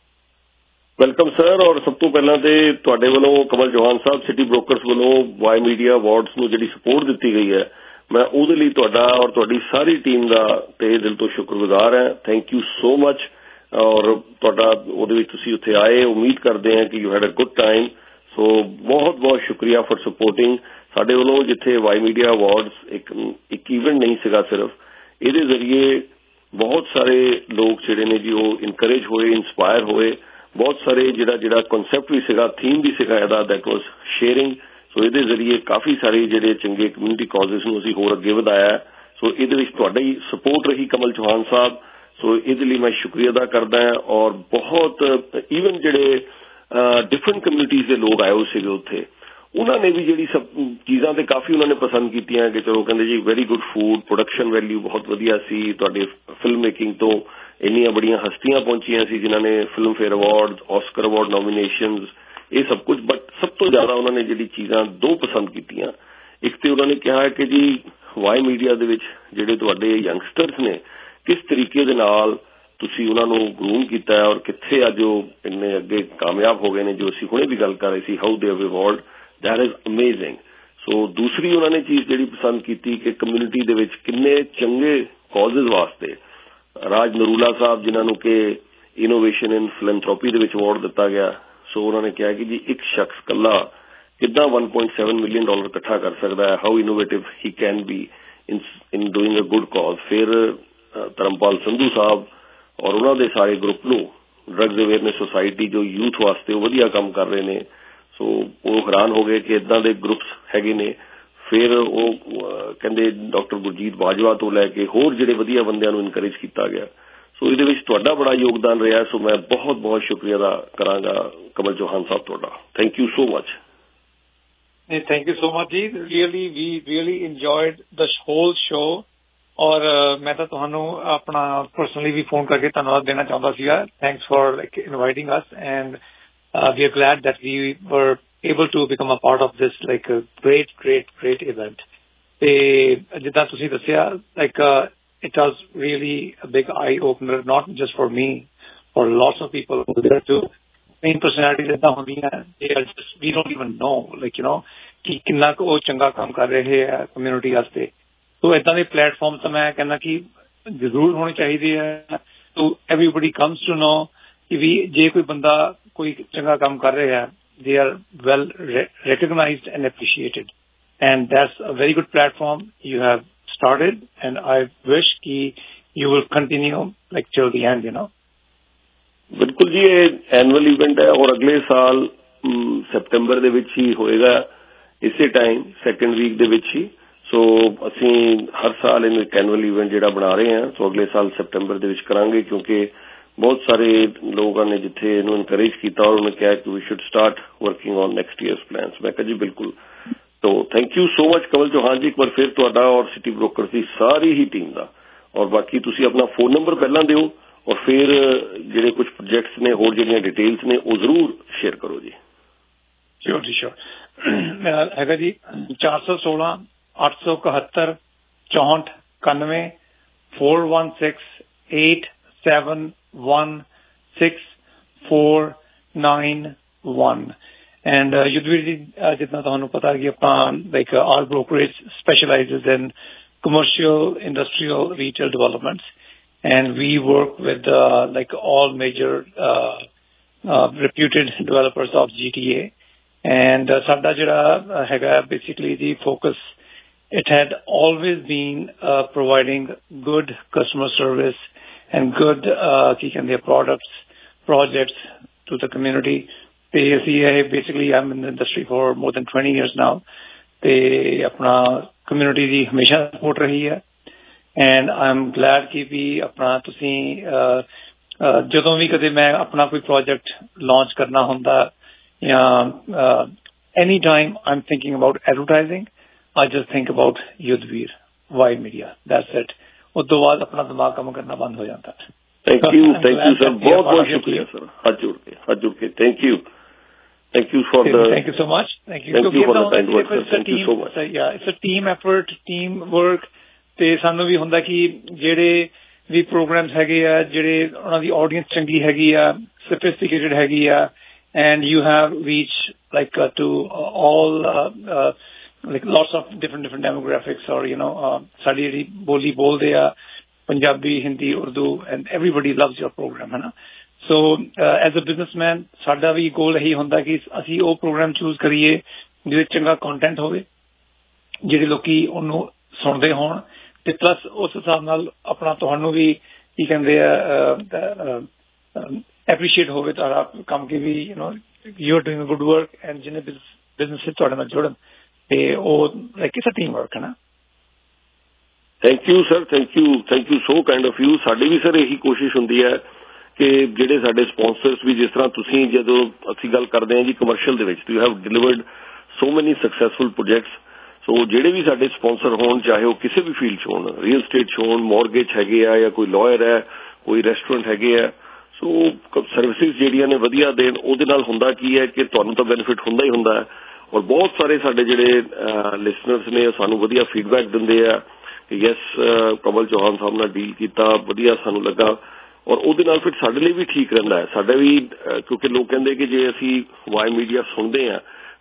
Welcome sir. और सब तो पहला ते तुहाडे वल्लों कमल चौहान साहब सिटी ब्रोकर्स वल्लों वाई मीडिया अवार्ड्स नूं जिहड़ी सपोर्ट दित्ती गई है, मैं ਉਹਦੇ ਲਈ ਤੁਹਾਡਾ और ਤੁਹਾਡੀ ਸਾਰੀ ਟੀਮ ਦਾ ਤਹਿ ਦਿਲ ਤੋਂ ਸ਼ੁਕਰਗੁਜ਼ਾਰ ਹਾਂ। Thank you so much. ਔਰ ਤੁਹਾਡਾ ਉਹਦੇ ਵਿੱਚ ਤੁਸੀਂ ਉੱਥੇ ਆਏ, ਉਮੀਦ ਕਰਦੇ ਹਾਂ ਕਿ you had a good time. So ਬਹੁਤ ਬਹੁਤ ਸ਼ੁਕਰੀਆ ਫॉर ਸਪੋਰਟਿੰਗ। ਸਾਡੇ ਵੱਲੋਂ ਜਿੱਥੇ ਵਾਈ ਮੀਡੀਆ ਅਵਾਰਡਸ ਇੱਕ ਇਵੈਂਟ ਨਹੀਂ ਸੀਗਾ ਸਿਰਫ, ਇਹਦੇ ਜ਼ਰੀਏ ਬਹੁਤ ਸਾਰੇ ਲੋਕ ਜਿਹੜੇ ਨੇ ਜੀ ਉਹ ਇਨਕਰੇਜ ਹੋਏ, ਇੰਸਪਾਇਰ ਹੋਏ। ਬਹੁਤ ਸਾਰੇ ਜਿਹੜਾ ਕਨਸੈਪਟ ਵੀ ਸੀਗਾ, ਥੀਮ ਵੀ ਸੀਗਾ ਇਹਦਾ, ਦੈਟ ਵਾਜ਼ ਸ਼ੇਅਰਿੰਗ। ਸੋ ਇਹਦੇ ਜ਼ਰੀਏ ਕਾਫੀ ਸਾਰੇ ਜਿਹੜੇ ਚੰਗੇ ਕਮਿਊਨਿਟੀ ਕਾਜ਼ਸ ਨੂੰ ਅਸੀਂ ਹੋਰ ਅੱਗੇ ਵਧਾਇਆ। ਸੋ ਇਹਦੇ ਵਿੱਚ ਤੁਹਾਡਾ ਹੀ ਸਪੋਰਟ ਰਹੀ ਕਮਲ ਚੌਹਾਨ ਸਾਹਿਬ। ਸੋ ਇਹਦੇ ਲਈ ਮੈਂ ਸ਼ੁਕਰੀਆ ਅਦਾ ਕਰਦਾ ਹਾਂ। ਔਰ ਬਹੁਤ ਈਵਨ ਜਿਹੜੇ ਡਿਫਰੈਂਟ ਕਮਿਊਨਿਟੀਜ਼ ਦੇ ਲੋਕ ਆਏ ਹੋਏ ਸੀਗੇ ਉੱਥੇ, ਉਹਨਾਂ ਨੇ ਵੀ ਜਿਹੜੀ ਸਭ ਚੀਜ਼ਾਂ ਤੇ ਕਾਫੀ ਉਹਨਾਂ ਨੇ ਪਸੰਦ ਕੀਤੀਆਂ ਕਿ ਚਲੋ ਕਹਿੰਦੇ ਜੀ very good food, production value ਬਹੁਤ ਵਧੀਆ ਸੀ, ਤੁਹਾਡੇ ਫਿਲਮ ਮੇਕਿੰਗ ਤੋਂ ਇੰਨੀਆਂ ਬੜੀਆਂ ਹਸਤੀਆਂ ਪਹੁੰਚੀਆਂ ਸੀ ਜਿਨ੍ਹਾਂ ਨੇ Filmfare award, Oscar award nominations, ਇਹ ਸਭ ਕੁਝ। ਬਟ ਸਭ ਤੋਂ ਜ਼ਿਆਦਾ ਉਹਨਾਂ ਨੇ ਜਿਹੜੀ ਚੀਜ਼ਾਂ ਦੋ ਪਸੰਦ ਕੀਤੀਆਂ, ਇੱਕ ਤੇ ਉਹਨਾਂ ਨੇ ਕਿਹਾ ਕਿ ਜੀ ਵਾਈ ਮੀਡੀਆ ਦੇ ਵਿੱਚ ਜਿਹੜੇ ਤੁਹਾਡੇ ਯੰਗਸਟਰਸ ਨੇ, ਕਿਸ ਤਰੀਕੇ ਦੇ ਨਾਲ ਤੁਸੀਂ ਉਹਨਾਂ ਨੂੰ ਗਰੂਮ ਕੀਤਾ ਹੈ ਔਰ ਕਿੱਥੇ ਅੱਜ ਉਹ ਇੰਨੇ ਅੱਗੇ ਕਾਮਯਾਬ ਹੋ ਗਏ ਨੇ, ਜੋ ਅਸੀਂ ਹੁਣੇ ਵੀ ਗੱਲ ਕਰ ਰਹੇ ਸੀ, how they have evolved, that is amazing. So so ਦੂਸਰੀ ਉਹਨਾਂ ਨੇ ਚੀਜ਼ ਜਿਹੜੀ ਪਸੰਦ ਕੀਤੀ ਕਿ ਕਮਿਊਨਿਟੀ ਦੇ ਵਿੱਚ ਕਿੰਨੇ ਚੰਗੇ ਕਾਜ਼ਜ਼ ਵਾਸਤੇ ਰਾਜ ਨਰੂਲਾ ਸਾਹਿਬ ਜਿਨ੍ਹਾਂ ਨੂੰ ਕਿ ਇਨੋਵੇਸ਼ਨ ਇਨ ਫਿਲੈਂਥਰੋਪੀ ਦੇ ਵਿੱਚ ਅਵਾਰਡ ਦਿੱਤਾ ਗਿਆ। ਸੋ ਉਹਨਾਂ ਨੇ ਕਿਹਾ ਕਿ ਜੀ ਇੱਕ ਸ਼ਖਸ ਇਕੱਲਾ ਕਿੱਦਾਂ $1.7 ਮਿਲੀਅਨ ਇਕੱਠਾ ਕਰ ਸਕਦਾ ਹੈ, how innovative he can be in doing a good cause. ਫਿਰ ਧਰਮਪਾਲ ਸੰਧੂ ਸਾਹਿਬ ਔਰ ਉਹਨਾਂ ਦੇ ਸਾਰੇ ਗਰੁੱਪ ਨੂੰ ਡਰੱਗਸ ਅਵੇਅਰਨੈਸ ਸੁਸਾਇਟੀ ਜੋ ਯੂਥ ਵਾਸਤੇ ਉਹ ਵਧੀਆ ਕੰਮ ਕਰ ਰਹੇ ਨੇ। ਸੋ ਉਹ ਹੈਰਾਨ ਹੋ ਗਏ ਕਿ ਇੱਦਾਂ ਦੇ ਗਰੁੱਪਸ ਹੈਗੇ ਨੇ। ਫਿਰ ਉਹ ਕਹਿੰਦੇ ਡਾਕਟਰ ਗੁਰਜੀਤ ਬਾਜਵਾ ਤੋਂ ਲੈ ਕੇ ਹੋਰ ਜਿਹੜੇ ਵਧੀਆ ਬੰਦਿਆਂ ਨੂੰ ਇਨਕਰੇਜ ਕੀਤਾ ਗਿਆ। ਸੋ ਇਹਦੇ ਵਿੱਚ ਤੁਹਾਡਾ ਬੜਾ ਯੋਗਦਾਨ ਰਿਹਾ। ਸੋ ਮੈਂ ਬਹੁਤ ਬਹੁਤ ਸ਼ੁਕਰੀਆ ਅਦਾ ਕਰਾਂਗਾ ਕਮਲ ਚੌਹਾਨ ਸਾਹਿਬ ਤੁਹਾਡਾ। Thank you so much. Thank you so much जी। We really enjoyed the whole show. और मैं तो ਤੁਹਾਨੂੰ ਆਪਣਾ ਪਰਸਨਲੀ ਵੀ ਫੋਨ ਕਰਕੇ ਧੰਨਵਾਦ ਦੇਣਾ ਚਾਹੁੰਦਾ ਸੀਗਾ। Thanks for like inviting us and we are glad that we were able to become a part of this like a great event. ਤੇ ਜਿੱਦਾਂ ਤੁਸੀਂ ਦੱਸਿਆ like it was really a big eye opener not just for me, for lots of people there too. Main personalities ਏਦਾਂ ਹੁੰਦੀਆਂ we don't even know like you know ਕਿ ਕਿੰਨਾ ਕੁ ਉਹ ਚੰਗਾ ਕੰਮ ਕਰ ਰਹੇ ਆ ਕਮਿਊਨਿਟੀ ਵਾਸਤੇ। ਸੋ ਏਦਾਂ ਦੇ ਪਲੇਟਫਾਰਮ ਤਾਂ ਮੈਂ ਕਹਿੰਦਾ ਕਿ ਜ਼ਰੂਰ ਹੋਣੇ ਚਾਹੀਦੇ ਆ। So everybody comes to know ਕਿ ਵੀ ਜੇ ਕੋਈ ਬੰਦਾ ਕੋਈ ਚੰਗਾ ਕੰਮ ਕਰ ਰਿਹਾ they are well recognized and appreciated and that's a very good platform you have started and I wish ki you will continue like till the end, you know. ਬਿਲਕੁਲ ਜੀ ਇਹ ਐਨੂਅਲ ਇਵੈਂਟ ਹੈ ਔਰ ਅਗਲੇ ਸਾਲ ਸੈਪਟੈਂਬਰ ਦੇ ਵਿੱਚ ਹੀ ਹੋਏਗਾ ਇਸੇ ਟਾਈਮ ਸੈਕੰਡ ਵੀਕ ਦੇ ਵਿੱਚ ਹੀ। ਸੋ ਅਸੀਂ ਹਰ ਸਾਲ ਇਹਨੂੰ ਇੱਕ ਐਨੂਅਲ ਇਵੈਂਟ ਜਿਹੜਾ ਬਣਾ ਰਹੇ ਹਾਂ। ਸੋ ਅਗਲੇ ਸਾਲ ਸੈਪਟੈਂਬਰ ਦੇ ਵਿੱਚ ਕਰਾਂਗੇ ਕਿਉਂਕਿ ਬਹੁਤ ਸਾਰੇ ਲੋਕਾਂ ਨੇ ਜਿੱਥੇ ਇਹਨੂੰ ਇਨਕਰੇਜ ਕੀਤਾ ਔਰ ਉਹਨੇ ਕਿਹਾ ਕਿ we should start working on next years plans. ਮੈਂ ਕਿਹਾ ਜੀ ਬਿਲਕੁਲ। ਤੋ thank you so much Kamal Chauhan ji ਇੱਕ ਵਾਰ ਫਿਰ ਤੁਹਾਡਾ ਔਰ ਸਿਟੀ ਬ੍ਰੋਕਰਸ ਦੀ ਸਾਰੀ ਹੀ ਟੀਮ ਦਾ। ਔਰ ਬਾਕੀ ਤੁਸੀਂ ਆਪਣਾ ਫੋਨ ਨੰਬਰ ਪਹਿਲਾਂ ਦਿਓ ਔਰ ਫਿਰ ਜਿਹੜੇ ਕੁਝ ਪ੍ਰੋਜੈਕਟਸ ਨੇ ਹੋਰ ਜਿਹੜੀਆਂ ਡਿਟੇਲਸ ਨੇ ਉਹ ਜ਼ਰੂਰ ਸ਼ੇਅਰ ਕਰੋ ਜੀ। श्योर जी श्योर। मेरा है जी 416 871 64 91 416 871 6491 एंड युद्धवीर जी जितना तुहानू पता कि अपना like our brokerage specialises in commercial, industrial, retail developments and we work with like all major reputed developers of GTA. And ਸਾਡਾ ਜਿਹੜਾ ਹੈਗਾ basically the focus it had always been providing good customer service and good ਕੀ ਕਹਿੰਦੇ products projects to the community. ਤੇ ਅਸੀਂ basically I'm in the industry for more than 20 years now ਤੇ ਆਪਣਾ community ਦੀ ਹਮੇਸ਼ਾ support ਰਹੀ ਹੈ and I'm glad ਕਿ ਵੀ ਆਪਣਾ ਤੁਸੀਂ ਜਦੋਂ ਵੀ ਕਦੇ ਮੈਂ ਆਪਣਾ ਕੋਈ project launch ਕਰਨਾ ਹੁੰਦਾ anytime I'm thinking about advertising, I just think about Yudhveer, Y Media. That's it. ਉਸ ਤੋਂ ਬਾਅਦ ਆਪਣਾ ਦਿਮਾਗ ਕੰਮ ਕਰਨਾ ਬੰਦ ਹੋ ਜਾਂਦਾ ਹੈ। Thank you sir. ਬਹੁਤ ਬਹੁਤ ਸ਼ੁਕਰੀਆ sir. ਹੱਥ ਜੋੜ ਕੇ thank you for the thank you so much. Thank you for the kind words. Thank you so much. Yeah, it's a team effort, team work. ਤੇ ਸਾਨੂੰ ਵੀ ਹੁੰਦਾ ਕਿ ਜਿਹੜੇ ਵੀ programs ਹੈਗੇ ਆ ਜਿਹੜੇ ਉਹਨਾਂ ਦੀ audience ਚੰਗੀ ਹੈਗੀ ਆ sophisticated ਹੈਗੀ ਆ and you have reached like to all like lots of different demographics or you know ਸਾਡੀ ਜਿਹੜੀ ਬੋਲੀ ਬੋਲਦੇ ਆ Punjabi Hindi Urdu and everybody loves your program ਹੈ ਨਾ। so as a businessman ਸਾਡਾ ਵੀ ਗੋਲ ਇਹੀ ਹੁੰਦਾ ਕਿ ਅਸੀਂ ਉਹ ਪ੍ਰੋਗਰਾਮ ਚੂਜ਼ ਕਰੀਏ ਜਿਹਦੇ ਚੰਗਾ ਕੰਟੈਂਟ ਹੋਵੇ ਜਿਹੜੇ ਲੋਕੀ ਉਹਨੂੰ ਸੁਣਦੇ ਹੋਣ ਤੇ ਪਲੱਸ ਉਸ ਹਿਸਾਬ ਨਾਲ ਆਪਣਾ ਤੁਹਾਨੂੰ ਵੀ ਕੀ ਕਹਿੰਦੇ ਆ appreciate ਹੋਵੇ ਤੁਹਾਡਾ ਕੰਮ ਕਿ ਵੀ you know you're doing a good work and ਜਿਹਨੇ business ਵਿੱਚ ਤੁਹਾਡੇ ਨਾਲ ਜੁੜਨ ਤੇ ਉਹ like it's a team work ਹੈ ਨਾ। Thank you sir thank you so kind of you. ਸਾਡੀ ਵੀ ਸਰ ਇਹੀ ਕੋਸ਼ਿਸ਼ ਹੁੰਦੀ ਹੈ ਕਿ ਜਿਹੜੇ ਸਾਡੇ ਸਪਾਂਸਰਸ ਵੀ ਜਿਸ ਤਰ੍ਹਾਂ ਤੁਸੀਂ ਜਦੋਂ ਅਸੀਂ ਗੱਲ ਕਰਦੇ ਹਾਂ ਜੀ ਕਮਰਸ਼ੀਅਲ ਦੇ ਵਿੱਚ ਯੂ ਹੈਵ ਡਿਲੀਵਰਡ ਸੋ ਮੈਨੀ ਸਕਸੈਸਫੁਲ ਪ੍ਰੋਜੈਕਟਸ। ਸੋ ਜਿਹੜੇ ਵੀ ਸਾਡੇ ਸਪਾਂਸਰ ਹੋਣ ਚਾਹੇ ਉਹ ਕਿਸੇ ਵੀ ਫੀਲਡ 'ਚ ਹੋਣ ਰੀਅਲ ਸਟੇਟ 'ਚ ਹੋਣ ਮੌਰਗੇਜ ਹੈਗੇ ਆ ਜਾਂ ਕੋਈ ਲਾਇਰ ਹੈ ਕੋਈ ਰੈਸਟੋਰੈਂਟ ਹੈਗੇ ਆ ਸੋ ਸਰਵਿਸਿਜ਼ ਜਿਹੜੀਆਂ ਨੇ ਵਧੀਆ ਦੇਣ ਉਹਦੇ ਨਾਲ ਹੁੰਦਾ ਕੀ ਹੈ ਕਿ ਤੁਹਾਨੂੰ ਤਾਂ ਬੈਨੀਫਿਟ ਹੁੰਦਾ ਹੀ ਹੁੰਦਾ ਹੈ ਔਰ ਬਹੁਤ ਸਾਰੇ ਸਾਡੇ ਜਿਹੜੇ ਲਿਸਨਰਸ ਨੇ ਸਾਨੂੰ ਵਧੀਆ ਫੀਡਬੈਕ ਦਿੰਦੇ ਆ ਕਿ ਯੈਸ ਕਮਲ ਚੌਹਾਨ ਸਾਹਿਬ ਨਾਲ ਡੀਲ ਕੀਤਾ ਵਧੀਆ ਸਾਨੂੰ ਲੱਗਾ ਔਰ ਉਹਦੇ ਨਾਲ ਫਿਰ ਸਾਡੇ ਲਈ ਵੀ ਠੀਕ ਰਹਿੰਦਾ ਹੈ। ਸਾਡਾ ਵੀ ਕਿਉਂਕਿ ਲੋਕ ਕਹਿੰਦੇ ਕਿ ਜੇ ਅਸੀਂ ਵਾਈ ਮੀਡੀਆ ਸੁਣਦੇ ਹਾਂ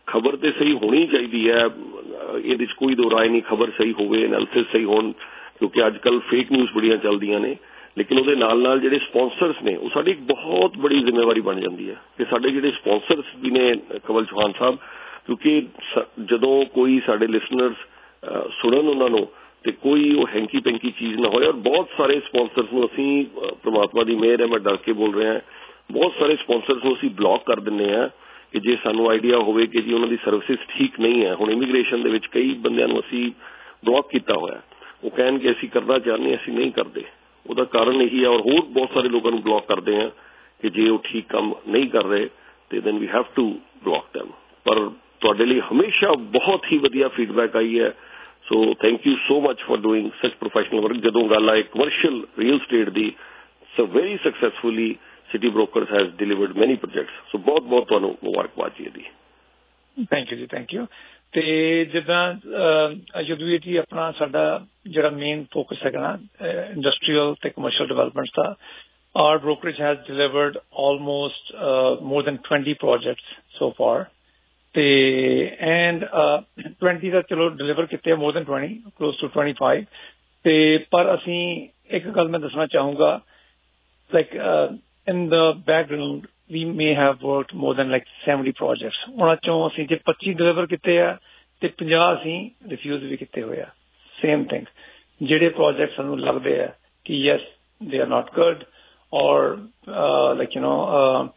खबर तो सही होनी चाहिए है, ये कोई दो राय नहीं, खबर सही होवे, एनालिसिस सही होन, क्योंकि अजकल फेक न्यूज़ बड़ियां चलदियां ने, लेकिन उहदे नाल जिहड़े स्पॉन्सर्स ने वो साडी एक बहुत बड़ी जिम्मेवारी बन जाती है कि साडे जिहड़े स्पॉन्सर्स भी ने कमल चौहान साहब, क्योंकि जदों कोई साडे लिसनर्स सुनन उन्हां नूं ते कोई वो हैंकी पैंकी चीज़ ना होए, और बहुत सारे स्पॉन्सर्स नूं असीं परमात्मा दी मेहर है, मैं डर के बोल रहा, बहुत सारे स्पॉन्सर्स नूं असीं ब्लॉक कर दिंदे आ कि जे सानू आइडिया होवे कि जी उन्हां दी सर्विसेज ठीक नहीं है। हुण इमीग्रेशन दे विच कई बंदियां नूं असीं ब्लॉक कीता होया, वो कहन कि असीं करना चाहते, असीं नहीं करते, ਉਹਦਾ ਕਾਰਨ ਇਹੀ ਹੈ। ਔਰ ਹੋਰ ਬਹੁਤ ਸਾਰੇ ਲੋਕਾਂ ਨੂੰ ਬਲੌਕ ਕਰਦੇ ਆ ਕਿ ਜੇ ਉਹ ਠੀਕ ਕੰਮ ਨਹੀਂ ਕਰ ਰਹੇ ਤੇ then we have to block them। ਪਰ ਤੁਹਾਡੇ ਲਈ ਹਮੇਸ਼ਾ ਬਹੁਤ ਹੀ ਵਧੀਆ ਫੀਡਬੈਕ ਆਈ ਹੈ, so thank you so much for doing such professional work. ਜਦੋਂ ਗੱਲ ਆਏ ਕਮਰਸ਼ੀਅਲ ਰੀਅਲ ਸਟੇਟ ਦੀ, so very successfully city brokers has delivered many projects, so ਬਹੁਤ ਬਹੁਤ ਤੁਹਾਨੂੰ ਮੁਬਾਰਕਬਾਦ ਜੀ ਇਹਦੀ। ਥੈਂਕ ਯੂ ਜੀ, ਥੈਂਕ ਯੂ। ਤੇ ਜਿੱਦਾਂ ਯੁੱਧਵੀਰ ਜੀ ਆਪਣਾ ਸਾਡਾ ਜਿਹੜਾ ਮੇਨ ਫੋਕਸ ਹੈਗਾ ਨਾ ਇੰਡਸਟਰੀਅਲ ਤੇ ਕਮਰਸ਼ੀਅਲ ਡਿਵੈਲਪਮੈਂਟਸ ਦਾ, our brokerage has delivered almost more than 20 projects so far, ਤੇ and 20 ਦਾ ਚਲੋ ਡਿਲੀਵਰ ਕੀਤੇ more than 20, close to 25। ਤੇ ਪਰ ਅਸੀਂ ਇੱਕ ਗੱਲ ਮੈਂ ਦੱਸਣਾ ਚਾਹੂੰਗਾ, like in the background we may have worked more than like 70 projects। ਉਹਨਾਂ ਚੋਂ ਅਸੀਂ ਜੇ 25 ਡਿਲੀਵਰ ਕੀਤੇ ਆ ਤੇ 50 ਅਸੀਂ ਰਿਫਿਊਜ਼ ਵੀ ਕੀਤੇ ਹੋਏ ਆ। ਸੇਮ ਥਿੰਗ, ਜਿਹੜੇ ਪ੍ਰੋਜੈਕਟ ਸਾਨੂੰ ਲੱਗਦੇ ਆ ਕਿ yes they are not good, ਔਰ like you know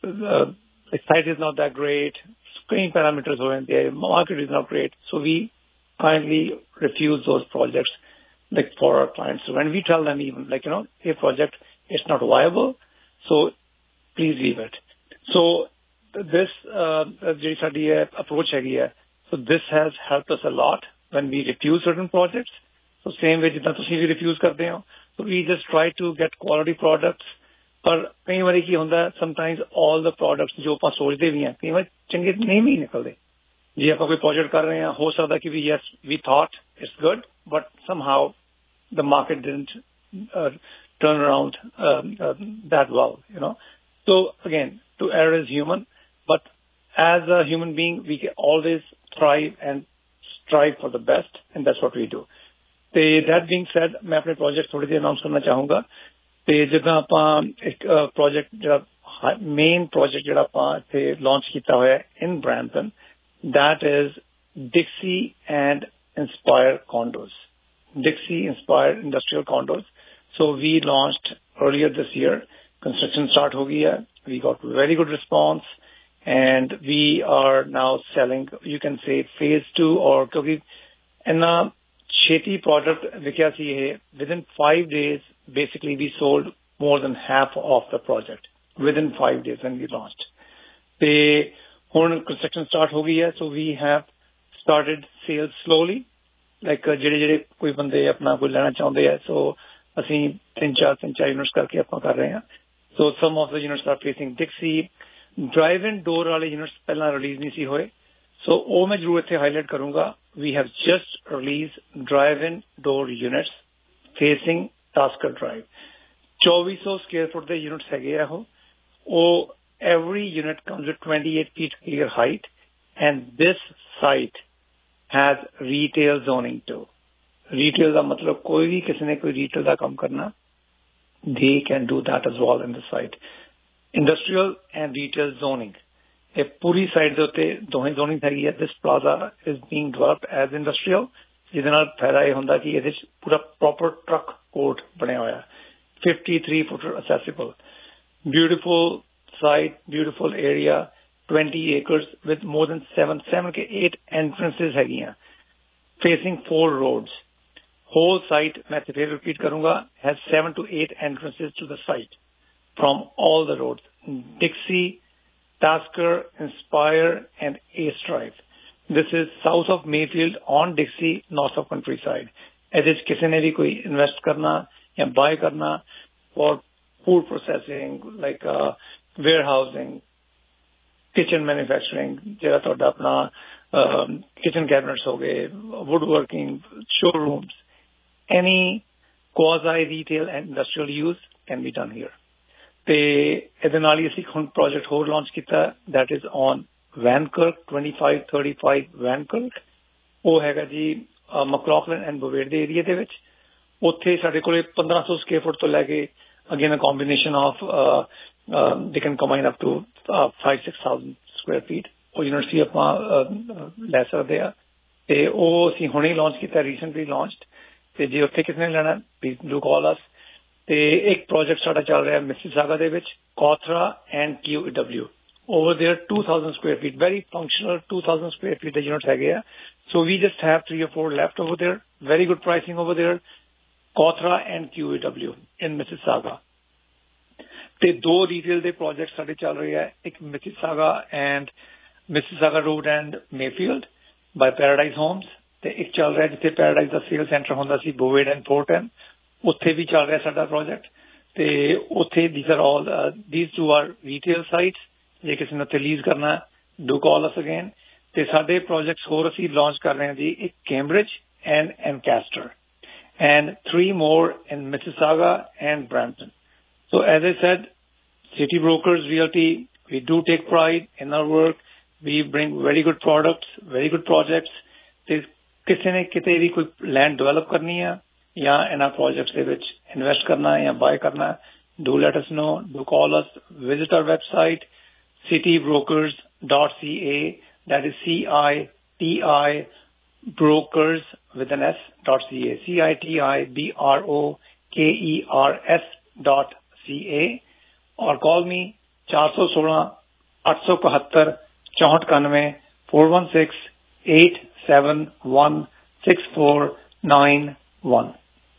site is not that great, ਕਈ ਪੈਰਾਮੀਟਰਸ ਹੋ ਜਾਂਦੇ ਆ, market is not great, so we kindly refuse those projects like for our clients. So when we tell them even like, you know, a project is not viable, so please leave it. So this ਜਿਹੜੀ ਸਾਡੀ approach ਹੈਗੀ ਹੈ, so this has helped us a lot when we refuse certain projects. So same way ਜਿੱਦਾਂ ਤੁਸੀਂ ਵੀ refuse ਕਰਦੇ ਹੋ, so we just try to get quality products। ਪਰ ਕਈ ਵਾਰੀ ਕੀ ਹੁੰਦਾ, sometimes all the products ਜੋ ਆਪਾਂ ਸੋਚਦੇ ਵੀ ਹਾਂ ਕਈ ਵਾਰ ਚੰਗੇ ਨਹੀਂ ਵੀ ਨਿਕਲਦੇ। ਜੇ ਆਪਾਂ ਕੋਈ ਪ੍ਰੋਜੈਕਟ ਕਰ ਰਹੇ ਹਾਂ, ਹੋ ਸਕਦਾ ਕਿ ਵੀ yes we thought it's good but somehow the market didn't turn around that well, you know। So again, to err is human, but as a human being, we can always thrive and strive for the best, and that's what we do. That being said, मैं अपने project थोड़ी देर announce करना चाहूँगा। जितना ਆਪਾਂ एक project ਜਿਹੜਾ main project ਜਿਹੜਾ ਆਪਾਂ ਇੱਥੇ launch ਕੀਤਾ ਹੋਇਆ in Brampton, that is Dixie and Inspire condos, Dixie Inspire industrial condos. So we launched earlier this year. Construction start ho gaya. We got very good response, and we are now selling, you can say phase 2, or kyunki inna cheti product vikya si hai, within 5 days basically we sold more than half of the project within 5 days when we launched. Te hun construction start ho gaya, so we have started sales slowly, like ਜਿਹੜੇ ਕੋਈ ਬੰਦੇ ਆਪਣਾ ਕੋਈ ਲੈਣਾ ਚਾਹੁੰਦੇ ਆ, so ਅਸੀਂ 3-4 units ਕਰਕੇ ਆਪਾਂ ਕਰ ਰਹੇ ਹਾਂ। So some of the units are facing Dixie। Drive-in door वाले units पहला release नहीं सी होए, so वो मैं जरूर इत्थे highlight करूँगा। We have just released drive-in door units facing Tasker Drive। 2400 square foot the units हैगे आ हो। Every unit comes with 28 feet clear height, and this site has retail zoning too। Retail का मतलब कोई भी किसी ने कोई retail का काम करना, they can do that as well in the site। Industrial and retail zoning, a puri site de utte dohe zoning thagi hai। This plaza is being developed as industrial, jide naal fayda eh hunda ki ede pura proper truck court bane hoya, 53 footer accessible, beautiful site, beautiful area, 20 acres with more than 7 ke 8 entrances hagiyan, facing 4 roads। Whole site, मैं फिर repeat करूँगा, has 7 to 8 entrances to the site from all the roads, Dixie, Tasker, Inspire and Ace Drive। This is south of Mayfield on Dixie, north of Countryside। ऐसे किसी ने भी कोई invest करना या buy करना for food processing, like warehousing, kitchen manufacturing, जरा तो अपना kitchen cabinets हो गए, woodworking, showrooms, any quasi retail and industrial use can be done here। ਤੇ ਇਹਦੇ ਨਾਲ ਹੀ ਅਸੀਂ ਹੁਣ project ਹੋਰ launch ਕੀਤਾ, that is on Van Kirk 2535 Van Kirk, ਉਹ ਹੈਗਾ ਜੀ ਮਕਲੌਗਲਨ ਐਂਡ ਬੋਵੇਡ ਦੇ ਏਰੀਆ ਦੇ ਵਿੱਚ। ਉੱਥੇ ਸਾਡੇ ਕੋਲ 1500 ਸਕੁਅਰ ਫੁੱਟ ਤੋਂ ਲੈ ਕੇ again a combination of they can combine up to 5-6,000 square feet ਉਹ ਯੂਨਿਟ ਆਪਾਂ ਲੈ ਸਕਦੇ ਆ। ਤੇ ਉਹ ਅਸੀਂ ਹੁਣੇ ਲਾਂਚ ਕੀਤਾ, ਰੀਸੈਂਟਲੀ ਲਾਂਚਡ। ਤੇ ਜੇ ਉੱਥੇ ਕਿਸੇ ਨੇ ਲੈਣਾ ਪਲੀਜ਼ ਡੂ ਕਾਲ ਅਸ। ਤੇ ਇੱਕ ਪ੍ਰੋਜੈਕਟ ਸਾਡਾ ਚੱਲ ਰਿਹਾ ਮਿਸੀਸਾਗਾ ਦੇ ਵਿੱਚ, Cawthra and QEW over there 2,000 square feet, very functional 2,000 square feet the units ਹੈਗੇ ਆ। So we just have 3 or 4 left over there, very good pricing over there, Kothra and QEW in Mississauga। ਤੇ 2 retail ਦੇ projects ਸਾਡੇ ਚੱਲ ਰਹੇ ਆ, ਇੱਕ Mississauga and Mississauga Road and Mayfield by Paradise Homes, ਤੇ ਇੱਕ ਚੱਲ ਰਿਹਾ ਜਿੱਥੇ Paradise ਦਾ sale center ਹੁੰਦਾ ਸੀ Boved and Thornton, ਉੱਥੇ ਵੀ ਚੱਲ ਰਿਹਾ ਸਾਡਾ project। ਤੇ ਉੱਥੇ these two are retail sites, ਜੇ ਕਿਸੇ ਨੇ ਉੱਥੇ ਲੀਜ਼ ਕਰਨਾ ਡੂ ਕਾਲ ਅਸ ਅਗੇਨ। ਤੇ ਸਾਡੇ ਪ੍ਰੋਜੈਕਟਸ ਹੋਰ ਅਸੀਂ ਲਾਂਚ ਕਰ ਰਹੇ ਹਾਂ ਜੀ, ਇੱਕ Cambridge and Ancaster and 3 more in Mississauga and Brampton। So as I said, City Brokers Realty, we do take pride in our work, we bring very good products, very good projects। ਤੇ ਕਿਸੇ ਨੇ ਕਿਤੇ ਵੀ ਕੋਈ land develop ਕਰਨੀ ਆ ਜਾਂ ਇਹਨਾਂ projects ਦੇ ਵਿੱਚ ਇਨਵੈਸਟ ਕਰਨਾ ਜਾਂ ਬਾਏ ਕਰਨਾ, do let us know, do call us, visit our website citybrokers.ca, that is CITI brokers with an S.ca, CITIBROKERS.ca, or call me 416-871-6491 416-871-6491।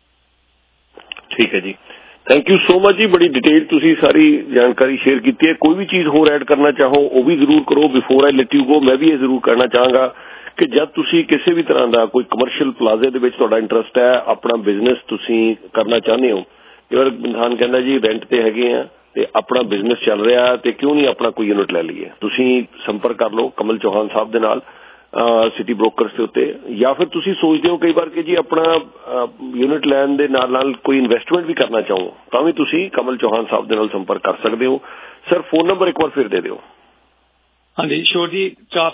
ਠੀਕ ਹੈ ਜੀ, ਥੈਂਕ ਯੂ ਸੋ ਮਚ ਜੀ। ਬੜੀ ਡਿਟੇਲ ਤੁਸੀਂ ਸਾਰੀ ਜਾਣਕਾਰੀ ਸ਼ੇਅਰ ਕੀਤੀ ਹੈ। ਕੋਈ ਵੀ ਚੀਜ਼ ਹੋਰ ਐਡ ਕਰਨਾ ਚਾਹੋ ਉਹ ਵੀ ਜ਼ਰੂਰ ਕਰੋ। Before I let you go, ਮੈਂ ਵੀ ਇਹ ਜ਼ਰੂਰ ਕਹਿਣਾ ਚਾਹਾਂਗਾ ਕਿ ਜਦ ਤੁਸੀਂ ਕਿਸੇ ਵੀ ਤਰ੍ਹਾਂ ਦਾ ਕੋਈ ਕਮਰਸ਼ੀਅਲ ਪਲਾਜ਼ੇ ਦੇ ਵਿੱਚ ਤੁਹਾਡਾ ਇੰਟਰਸਟ ਹੈ, ਆਪਣਾ ਬਿਜ਼ਨਸ ਤੁਸੀਂ ਕਰਨਾ ਚਾਹੁੰਦੇ ਹੋ, ਕਈ ਵਾਰ ਇਨਸਾਨ ਕਹਿੰਦਾ ਜੀ ਰੈਂਟ ਤੇ ਹੈਗੇ ਆ ਤੇ ਆਪਣਾ ਬਿਜ਼ਨਸ ਚੱਲ ਰਿਹਾ ਤੇ ਕਿਉਂ ਨਹੀਂ ਆਪਣਾ ਕੋਈ ਯੂਨਿਟ ਲੈ ਲਈਏ। ਤੁਸੀਂ ਸੰਪਰਕ ਕਰ ਲਓ ਕਮਲ ਚੌਹਾਨ ਸਾਹਿਬ ਦੇ ਨਾਲ ਸਿਟੀ ਬ੍ਰੋਕਰਸ ਦੇ ਉੱਤੇ, ਜਾਂ ਫਿਰ ਤੁਸੀਂ ਸੋਚਦੇ ਹੋ ਕਈ ਵਾਰ ਕਿ ਜੀ ਆਪਣਾ ਯੂਨਿਟ ਲੈਣ ਦੇ ਨਾਲ ਨਾਲ ਕੋਈ ਇਨਵੈਸਟਮੈਂਟ ਵੀ ਕਰਨਾ ਚਾਹੋ, ਤਾਂ ਵੀ ਤੁਸੀਂ ਕਮਲ ਚੌਹਾਨ ਸਾਹਿਬ ਦੇ ਨਾਲ ਸੰਪਰਕ ਕਰ ਸਕਦੇ ਹੋ। ਸਰ ਫੋਨ ਨੰਬਰ ਇੱਕ ਵਾਰ ਫਿਰ ਦੇ ਦਿਓ। ਹਾਂਜੀ ਸ਼ੋਰ ਜੀ,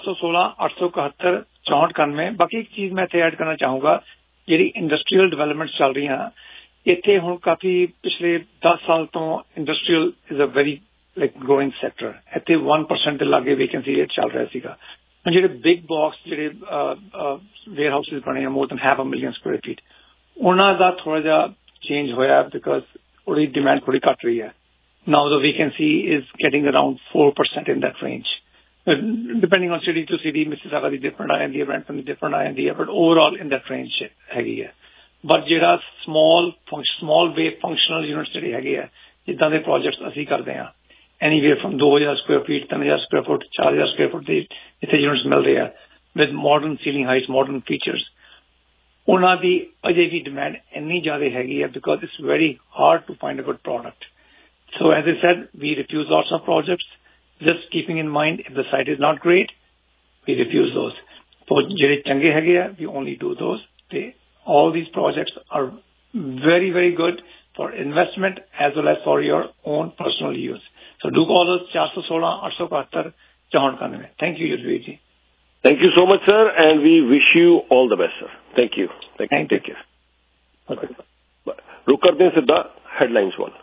416-871-6491। ਬਾਕੀ ਇੱਕ ਚੀਜ਼ ਮੈਂ ਇੱਥੇ ਐਡ ਕਰਨਾ ਚਾਹੂੰਗਾ, ਜਿਹੜੀ ਇੰਡਸਟਰੀਅਲ ਡਿਵੈਲਪਮੈਂਟ ਚੱਲ ਰਹੀਆਂ ਇੱਥੇ ਹੁਣ ਕਾਫੀ ਪਿਛਲੇ 10 ਸਾਲ ਤੋਂ industrial is a very growing sector. ਇੱਥੇ 1% ਦੇ ਲਾਗੇ ਵੇਕੈਂਸੀ ਰੇਟ ਚੱਲ ਰਿਹਾ ਸੀਗਾ। ਜਿਹੜੇ ਬਿਗ ਬਾਕਸ ਜਿਹੜੇ ਵੇਅਰ ਹਾਊਸਿਸ ਬਣੇ ਆ, ਮੋਰ ਦੈਨ 500,000 ਸਕੁਅਰ ਫੀਟ, ਉਹਨਾਂ ਦਾ ਥੋੜਾ ਜਿਹਾ ਚੇਂਜ ਹੋਇਆ ਬਿਕਾਜ਼ ਉਹਦੀ ਡਿਮਾਂਡ ਥੋੜੀ ਘੱਟ ਰਹੀ ਹੈ। Now the vacancy is getting around 4% in that range, depending on city to city. Mississauga ਦੀ ਡਿਫਰੈਂਟ ਆ ਜਾਂਦੀ ਹੈ, ਬ੍ਰੈਂਪਟਨ ਦੀ ਡਿਫਰੈਂਟ ਆ ਜਾਂਦੀ ਹੈ, but overall in that range ਹੈਗੀ ਹੈ। ਬਟ ਜਿਹੜਾ ਸਮਾਲ ਵੇ ਫੰਕਸ਼ਨਲ ਯੂਨਿਟਸ ਜਿਹੜੇ ਹੈਗੇ ਆ, ਜਿੱਦਾਂ ਦੇ ਪ੍ਰੋਜੈਕਟਸ ਅਸੀਂ ਕਰਦੇ ਹਾਂ, anywhere from 2,000 square feet, 3,000 square foot, 4,000 square foot ਦੇ ਇੱਥੇ ਯੂਨਿਟਸ ਮਿਲਦੇ ਆ with modern ceiling heights, modern features. ਉਹਨਾਂ ਦੀ ਅਜੇ ਵੀ ਡਿਮਾਂਡ ਇੰਨੀ ਜ਼ਿਆਦਾ ਹੈਗੀ ਹੈ because it's very hard to find a good product. So as I said, we refuse lots of projects, just keeping in mind if the site is not great we refuse those. So ਜਿਹੜੇ ਚੰਗੇ ਹੈਗੇ ਆ we only do those. ਤੇ all these projects are very, very good for investment as well as for your own personal use. So do call us 416-871-6491. Thank you, Yudhvir ji. Thank you so much, sir, and we wish you all the best, sir. Thank you. Take care. Okay. रुक करते हैं सिद्धा headlines वाल।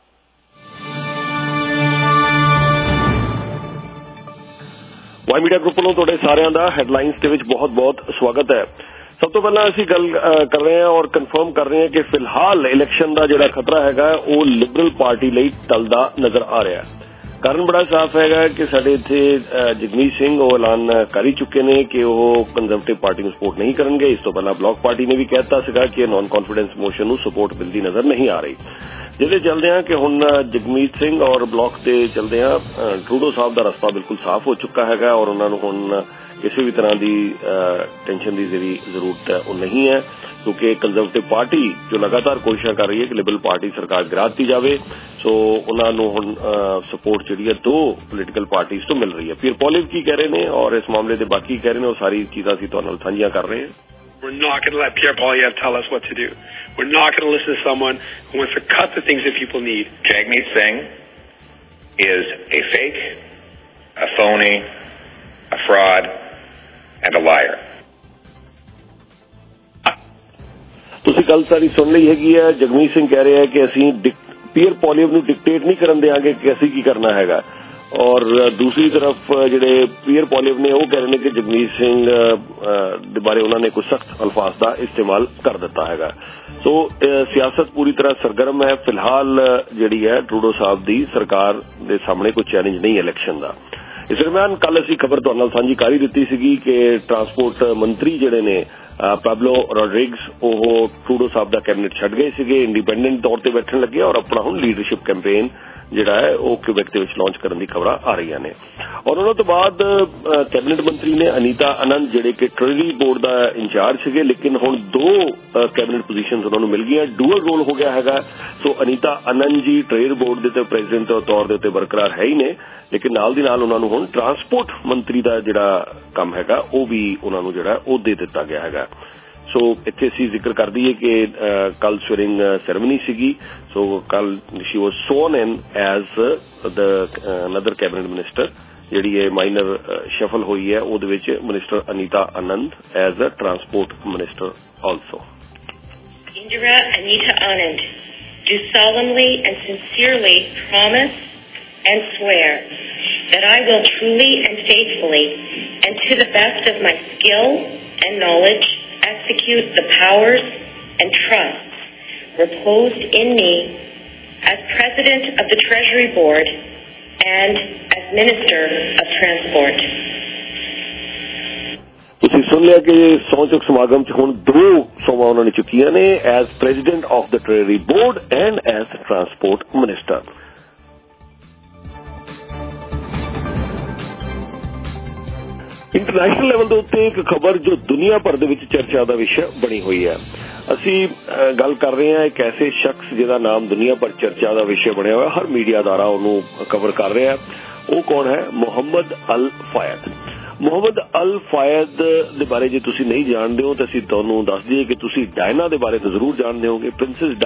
Y media group ਵੱਲੋਂ ਤੁਹਾਡੇ ਸਾਰਿਆਂ ਦਾ headlines ਦੇ ਵਿੱਚ ਬਹੁਤ-ਬਹੁਤ ਸਵਾਗਤ ਹੈ। ਸਭ ਤੋਂ ਪਹਿਲਾਂ ਅਸੀਂ ਗੱਲ ਕਰ ਰਹੇ ਹਾਂ ਔਰ ਕਨਫਰਮ ਕਰ ਰਹੇ ਹਾਂ ਕਿ ਫਿਲਹਾਲ ਇਲੈਕਸ਼ਨ ਦਾ ਜਿਹੜਾ ਖਤਰਾ ਹੈਗਾ ਉਹ ਲਿਬਰਲ ਪਾਰਟੀ ਲਈ ਟਲਦਾ ਨਜ਼ਰ ਆ ਰਿਹਾ ਹੈ। ਕਾਰਨ ਬੜਾ ਸਾਫ਼ ਹੈਗਾ ਕਿ ਸਾਡੇ ਇੱਥੇ ਜਗਮੀਤ ਸਿੰਘ ਉਹ ਐਲਾਨ ਕਰ ਹੀ ਚੁੱਕੇ ਨੇ ਕਿ ਉਹ ਕੰਜ਼ਰਵੇਟਿਵ ਪਾਰਟੀ ਨੂੰ ਸਪੋਰਟ ਨਹੀਂ ਕਰਨਗੇ। ਇਸ ਤੋਂ ਪਹਿਲਾਂ ਬਲਾਕ ਪਾਰਟੀ ਨੇ ਵੀ ਕਹਿ ਦਿੱਤਾ ਸੀਗਾ ਕਿ ਨੌਨ ਕਾਨਫੀਡੈਂਸ ਮੋਸ਼ਨ ਨੂੰ ਸਪੋਰਟ ਮਿਲਦੀ ਨਜ਼ਰ ਨਹੀਂ ਆ ਰਹੀ। ਜਿਹਦੇ ਚੱਲਦੇ ਆ ਕਿ ਹੁਣ ਜਗਮੀਤ ਸਿੰਘ ਔਰ ਬਲਾਕ ਤੇ ਚੱਲਦੇ ਆ ਟਰੂਡੋ ਸਾਹਿਬ ਦਾ ਰਸਤਾ ਬਿਲਕੁਲ ਸਾਫ਼ ਹੋ ਚੁੱਕਾ ਹੈਗਾ ਔਰ ਉਹਨਾਂ ਨੂੰ ਹੁਣ ਕਿਸੇ ਵੀ ਤਰ੍ਹਾਂ ਦੀ ਟੈਨਸ਼ਨ ਦੀ ਜਿਹੜੀ ਜ਼ਰੂਰਤ ਹੈ ਉਹ ਨਹੀਂ ਹੈ, ਕਿਉਂਕਿ ਕੰਜ਼ਰਵੇਟਿਵ ਪਾਰਟੀ ਜੋ ਲਗਾਤਾਰ ਕੋਸ਼ਿਸ਼ਾਂ ਕਰ ਰਹੀ ਹੈ ਕਿ ਲਿਬਰਲ ਪਾਰਟੀ ਸਰਕਾਰ ਗਿਰਾ ਦਿੱਤੀ ਜਾਵੇ, ਸੋ ਉਹਨਾਂ ਨੂੰ ਹੁਣ ਸਪੋਰਟ ਜਿਹੜੀ ਹੈ 2 ਪੋਲੀਟੀਕਲ ਪਾਰਟੀਜ਼ ਤੋਂ ਮਿਲ ਰਹੀ ਹੈ। ਪੀਰ ਪੋਲਿਵ ਕੀ ਕਹਿ ਰਹੇ ਨੇ ਔਰ ਇਸ ਮਾਮਲੇ ਦੇ ਬਾਕੀ ਕਹਿ ਰਹੇ ਨੇ, ਉਹ ਸਾਰੀ ਚੀਜ਼ਾਂ ਅਸੀਂ ਤੁਹਾਡੇ ਨਾਲ ਸਾਂਝੀਆਂ ਕਰ ਰਹੇ ਹਾਂ। We're not going to let Pierre Poilievre tell us what to do. We're not going to listen to someone who wants to cut the things that people need. Jagmeet Singh is a fake, a phony, fraud, and a liar. ਤੁਸੀਂ ਗੱਲ ਸਾਰੀ ਸੁਣ ਲਈ ਹੈਗੀ ਹੈ। ਜਗਮੀਤ ਸਿੰਘ ਕਹਿ ਰਿਹਾ ਹੈ ਕਿ ਅਸੀਂ ਪੀਅਰ ਪੋਲੀਅਮ ਨੂੰ ਡਿਕਟੇਟ ਨਹੀਂ ਕਰਨ ਦੇਵਾਂਗੇ ਕਿ ਅਸੀਂ ਕੀ ਕਰਨਾ ਹੈਗਾ, ਔਰ ਦੂਸਰੀ ਤਰਫ ਜਿਹੜੇ ਪੀਅਰ ਪੋਲੀਅਮ ਨੇ ਉਹ ਕਹਿ ਰਹੇ ਨੇ ਕਿ ਜਗਮੀਤ ਸਿੰਘ ਦੇ ਬਾਰੇ ਉਹਨਾਂ ਨੇ ਕੋਈ ਸਖਤ ਅਲਫਾਜ਼ ਦਾ ਇਸਤੇਮਾਲ ਕਰ ਦਿੱਤਾ ਹੈਗਾ। ਸੋ ਸਿਆਸਤ ਪੂਰੀ ਤਰ੍ਹਾਂ ਸਰਗਰਮ ਹੈ। ਫਿਲਹਾਲ ਜਿਹੜੀ ਹੈ ਟਰੂਡੋ ਸਾਹਿਬ ਦੀ ਸਰਕਾਰ ਦੇ ਸਾਹਮਣੇ ਕੋਈ ਚੈਲੰਜ ਨਹੀਂ ਇਲੈਕਸ਼ਨ ਦਾ। ਇਸ ਦਰਮਿਆਨ ਕੱਲ ਅਸੀਂ ਖਬਰ ਤੁਹਾਡੇ ਨਾਲ ਸਾਂਝੀ ਕਰ ਹੀ ਦਿੱਤੀ ਸੀਗੀ ਕਿ ਟਰਾਂਸਪੋਰਟ ਮੰਤਰੀ ਜਿਹੜੇ ਨੇ ਪਾਬਲੋ ਰੋਡਰਿਗਸ ਉਹ ਟਰੂਡੋ ਸਾਹਿਬ ਦਾ ਕੈਬਨਿਟ ਛੱਡ ਗਏ ਸੀਗੇ, ਇੰਡੀਪੈਂਡੈਂਟ ਤੌਰ ਤੇ ਬੈਠਣ ਲੱਗੇ ਔਰ ਆਪਣਾ ਹੁਣ ਲੀਡਰਸ਼ਿਪ ਕੈਂਪੇਨ ਜਿਹੜਾ ਹੈ ਉਹ ਕਿਊਬੈਕ ਦੇ ਵਿੱਚ ਲਾਂਚ ਕਰਨ ਦੀ ਖਬਰਾਂ ਆ ਰਹੀਆਂ ਨੇ। ਔਰ ਉਹਨਾਂ ਤੋਂ ਬਾਅਦ ਕੈਬਨਿਟ ਮੰਤਰੀ ਨੇ ਅਨੀਤਾ ਆਨੰਦ ਜਿਹੜੇ ਕਿ ਟ੍ਰੇਜਰੀ ਬੋਰਡ ਦਾ ਇੰਚਾਰਜ ਸੀਗੇ, ਲੇਕਿਨ ਹੁਣ 2 ਕੈਬਨਿਟ ਪੋਜੀਸ਼ਨਸ ਉਹਨਾਂ ਨੂੰ ਮਿਲ ਗਈਆਂ, ਡੂਅਲ ਰੋਲ ਹੋ ਗਿਆ ਹੈਗਾ। ਸੋ ਅਨੀਤਾ ਆਨੰਦ ਜੀ ਟ੍ਰੇਡ ਬੋਰਡ ਦੇ ਤੇ ਪ੍ਰੈਜ਼ੀਡੈਂਟ ਦੇ ਤੌਰ ਦੇ ਉੱਤੇ ਬਰਕਰਾਰ ਹੈ ਹੀ ਨੇ, ਲੇਕਿਨ ਨਾਲ ਦੀ ਨਾਲ ਉਹਨਾਂ ਨੂੰ ਹੁਣ ਟਰਾਂਸਪੋਰਟ ਮੰਤਰੀ ਦਾ ਜਿਹੜਾ ਕੰਮ ਹੈਗਾ ਉਹ ਵੀ ਉਹਨਾਂ ਨੂੰ ਜਿਹੜਾ ਉਹ ਦੇ ਦਿੱਤਾ ਗਿਆ ਹੈਗਾ। ਸੋ ਇੱਥੇ ਅਸੀਂ ਜ਼ਿਕਰ ਕਰ ਦਈਏ ਕਿ ਕੱਲ ਸਵੇਰਿੰਗ ਸੈਰੇਮਨੀ ਸੀਗੀ। ਸੋ ਕੱਲ she was sworn in as another cabinet minister. ਜਿਹੜੀ ਇਹ ਮਾਈਨਰ ਸ਼ਫਲ ਹੋਈ ਹੈ ਉਹਦੇ ਵਿੱਚ minister Anita Anand as a transport minister also. Indira Anita Anand, do solemnly and sincerely promise and swear that I will truly and faithfully and to the best of my skill and knowledge execute the powers and trusts reposed in me as President of the Treasury Board and as Minister of Transport. ਤੁਸੀਂ ਸੁਣ ਲਿਆ ਕਿ ਸਹੁੰ ਚੁੱਕ ਸਮਾਗਮ 'ਚ ਹੁਣ 2 ਸਹੁੰਆਂ ਉਹਨਾਂ ਨੇ ਚੁੱਕੀਆਂ ਨੇ, as president of the treasury board and as transport minister. International level ਦੇ ਉੱਤੇ ਇੱਕ ਖਬਰ ਜੋ ਦੁਨੀਆ ਭਰ ਦੇ ਵਿੱਚ ਚਰਚਾ ਦਾ ਵਿਸ਼ਾ ਬਣੀ ਹੋਈ ਹੈ। ਅਸੀਂ ਗੱਲ ਕਰ ਰਹੇ ਹਾਂ ਇੱਕ ਐਸੇ ਸ਼ਖਸ ਜਿਹਦਾ ਨਾਮ ਦੁਨੀਆ ਭਰ ਚਰਚਾ ਦਾ ਵਿਸ਼ਾ ਬਣਿਆ ਹੋਇਆ, ਹਰ ਮੀਡੀਆ ਅਦਾਰਾ ਉਹਨੂੰ ਕਵਰ ਕਰ ਰਿਹਾ। ਉਹ ਕੌਣ ਹੈ? ਮੁਹੰਮਦ ਅਲ ਫਾਇਦ। ਮੁਹੰਮਦ ਅਲ ਫਾਇਦ ਦੇ ਬਾਰੇ ਜੇ ਤੁਸੀਂ ਨਹੀਂ ਜਾਣਦੇ ਹੋ ਤਾਂ ਅਸੀਂ ਤੁਹਾਨੂੰ ਦੱਸ ਦਈਏ ਕਿ ਤੁਸੀਂ ਡਾਇਨਾ ਦੇ ਬਾਰੇ ਤਾਂ ਜ਼ਰੂਰ ਜਾਣਦੇ ਹੋਗੇ। ਪ੍ਰਿੰਸੈਸ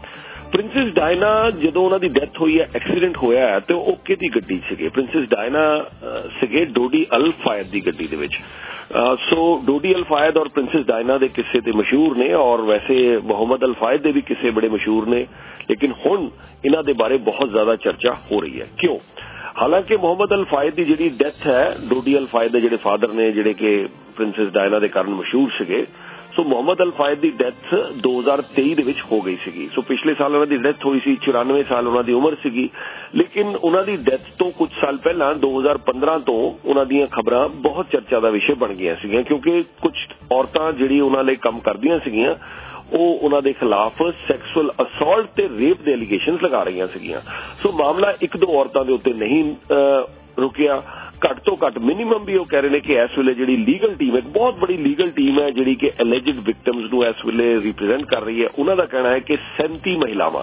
ਡਾਇਨਾ ਜਦੋਂ ਉਹਨਾਂ ਦੀ ਡੈਥ ਹੋਈ ਹੈ, ਐਕਸੀਡੈਂਟ ਹੋਇਆ ਹੈ, ਤੇ ਉਹ ਕਿਹਦੀ ਗੱਡੀ ਸੀਗੇ? ਪ੍ਰਿੰਸੈਸ ਡਾਇਨਾ ਸੀਗੇ ਡੋਡੀ ਅਲ ਫਾਇਦ ਦੀ ਗੱਡੀ ਦੇ ਵਿੱਚ। ਸੋ ਡੋਡੀ ਅਲ ਫਾਇਦ ਔਰ ਪ੍ਰਿੰਸੈਸ ਡਾਇਨਾ ਦੇ ਕਿੱਸੇ ਤੇ ਮਸ਼ਹੂਰ ਨੇ, ਔਰ ਵੈਸੇ ਮੁਹੰਮਦ ਅਲ ਫਾਇਦ ਦੇ ਵੀ ਕਿੱਸੇ ਬੜੇ ਮਸ਼ਹੂਰ ਨੇ, ਲੇਕਿਨ ਹੁਣ ਇਹਨਾਂ ਦੇ ਬਾਰੇ ਬਹੁਤ ਜ਼ਿਆਦਾ ਚਰਚਾ ਹੋ ਰਹੀ ਹੈ। ਕਿਉਂ? ਹਾਲਾਂਕਿ ਮੁਹੰਮਦ ਅਲ ਫਾਇਦ ਦੀ ਜਿਹੜੀ ਡੈਥ ਹੈ, ਡੋਡੀ ਅਲ ਫਾਇਦ ਦੇ ਜਿਹੜੇ ਫਾਦਰ ਨੇ ਜਿਹੜੇ ਕਿ ਪ੍ਰਿੰਸੈਸ ਡਾਇਨਾ ਦੇ ਕਾਰਨ ਮਸ਼ਹੂਰ ਸੀਗੇ, ਸੋ ਮੁਹੰਮਦ ਅਲ ਫਾਇਦ ਦੀ ਡੈਥ 2023 ਦੇ ਵਿੱਚ ਹੋ ਗਈ ਸੀਗੀ। ਸੋ ਪਿਛਲੇ ਸਾਲ ਉਹਨਾਂ ਦੀ ਡੈਥ ਹੋਈ ਸੀ, 94 ਸਾਲ ਉਹਨਾਂ ਦੀ ਉਮਰ ਸੀਗੀ, ਲੇਕਿਨ ਉਹਨਾਂ ਦੀ ਡੈਥ ਤੋਂ ਕੁਝ ਸਾਲ ਪਹਿਲਾਂ 2015 ਤੋਂ ਉਹਨਾਂ ਦੀਆਂ ਖਬਰਾਂ ਬਹੁਤ ਚਰਚਾ ਦਾ ਵਿਸ਼ੇ ਬਣ ਗਈਆਂ ਸੀਗੀਆਂ, ਕਿਉਂਕਿ ਕੁਝ ਔਰਤਾਂ ਜਿਹੜੀ ਉਹਨਾਂ ਲਈ ਕੰਮ ਕਰਦੀਆਂ ਸੀਗੀਆਂ ਉਹ ਉਹਨਾਂ ਦੇ ਖਿਲਾਫ ਸੈਕਸੁਅਲ ਅਸੌਲਟ ਤੇ ਰੇਪ ਦੇ ਐਲੀਗੇਸ਼ਨਸ ਲਗਾ ਰਹੀਆਂ ਸੀਗੀਆਂ। ਸੋ ਮਾਮਲਾ 1-2 ਔਰਤਾਂ ਦੇ ਉੱਤੇ ਨਹੀਂ ਰੁਕਿਆ, ਘੱਟ ਤੋਂ ਘੱਟ ਮਿਨੀਮਮ ਵੀ ਉਹ ਕਹਿ ਰਹੇ ਨੇ ਕਿ ਇਸ ਵੇਲੇ ਜਿਹੜੀ ਲੀਗਲ ਟੀਮ ਹੈ, ਬਹੁਤ ਬੜੀ ਲੀਗਲ ਟੀਮ ਹੈ ਜਿਹੜੀ ਕਿ ਐਲਿਜਡ ਵਿਕਟਮਸ ਨੂੰ ਇਸ ਵੇਲੇ ਰਿਪਰੈਜ਼ੈਂਟ ਕਰ ਰਹੀ ਹੈ, ਉਹਨਾਂ ਦਾ ਕਹਿਣਾ ਹੈ ਕਿ 37 ਮਹਿਲਾਵਾਂ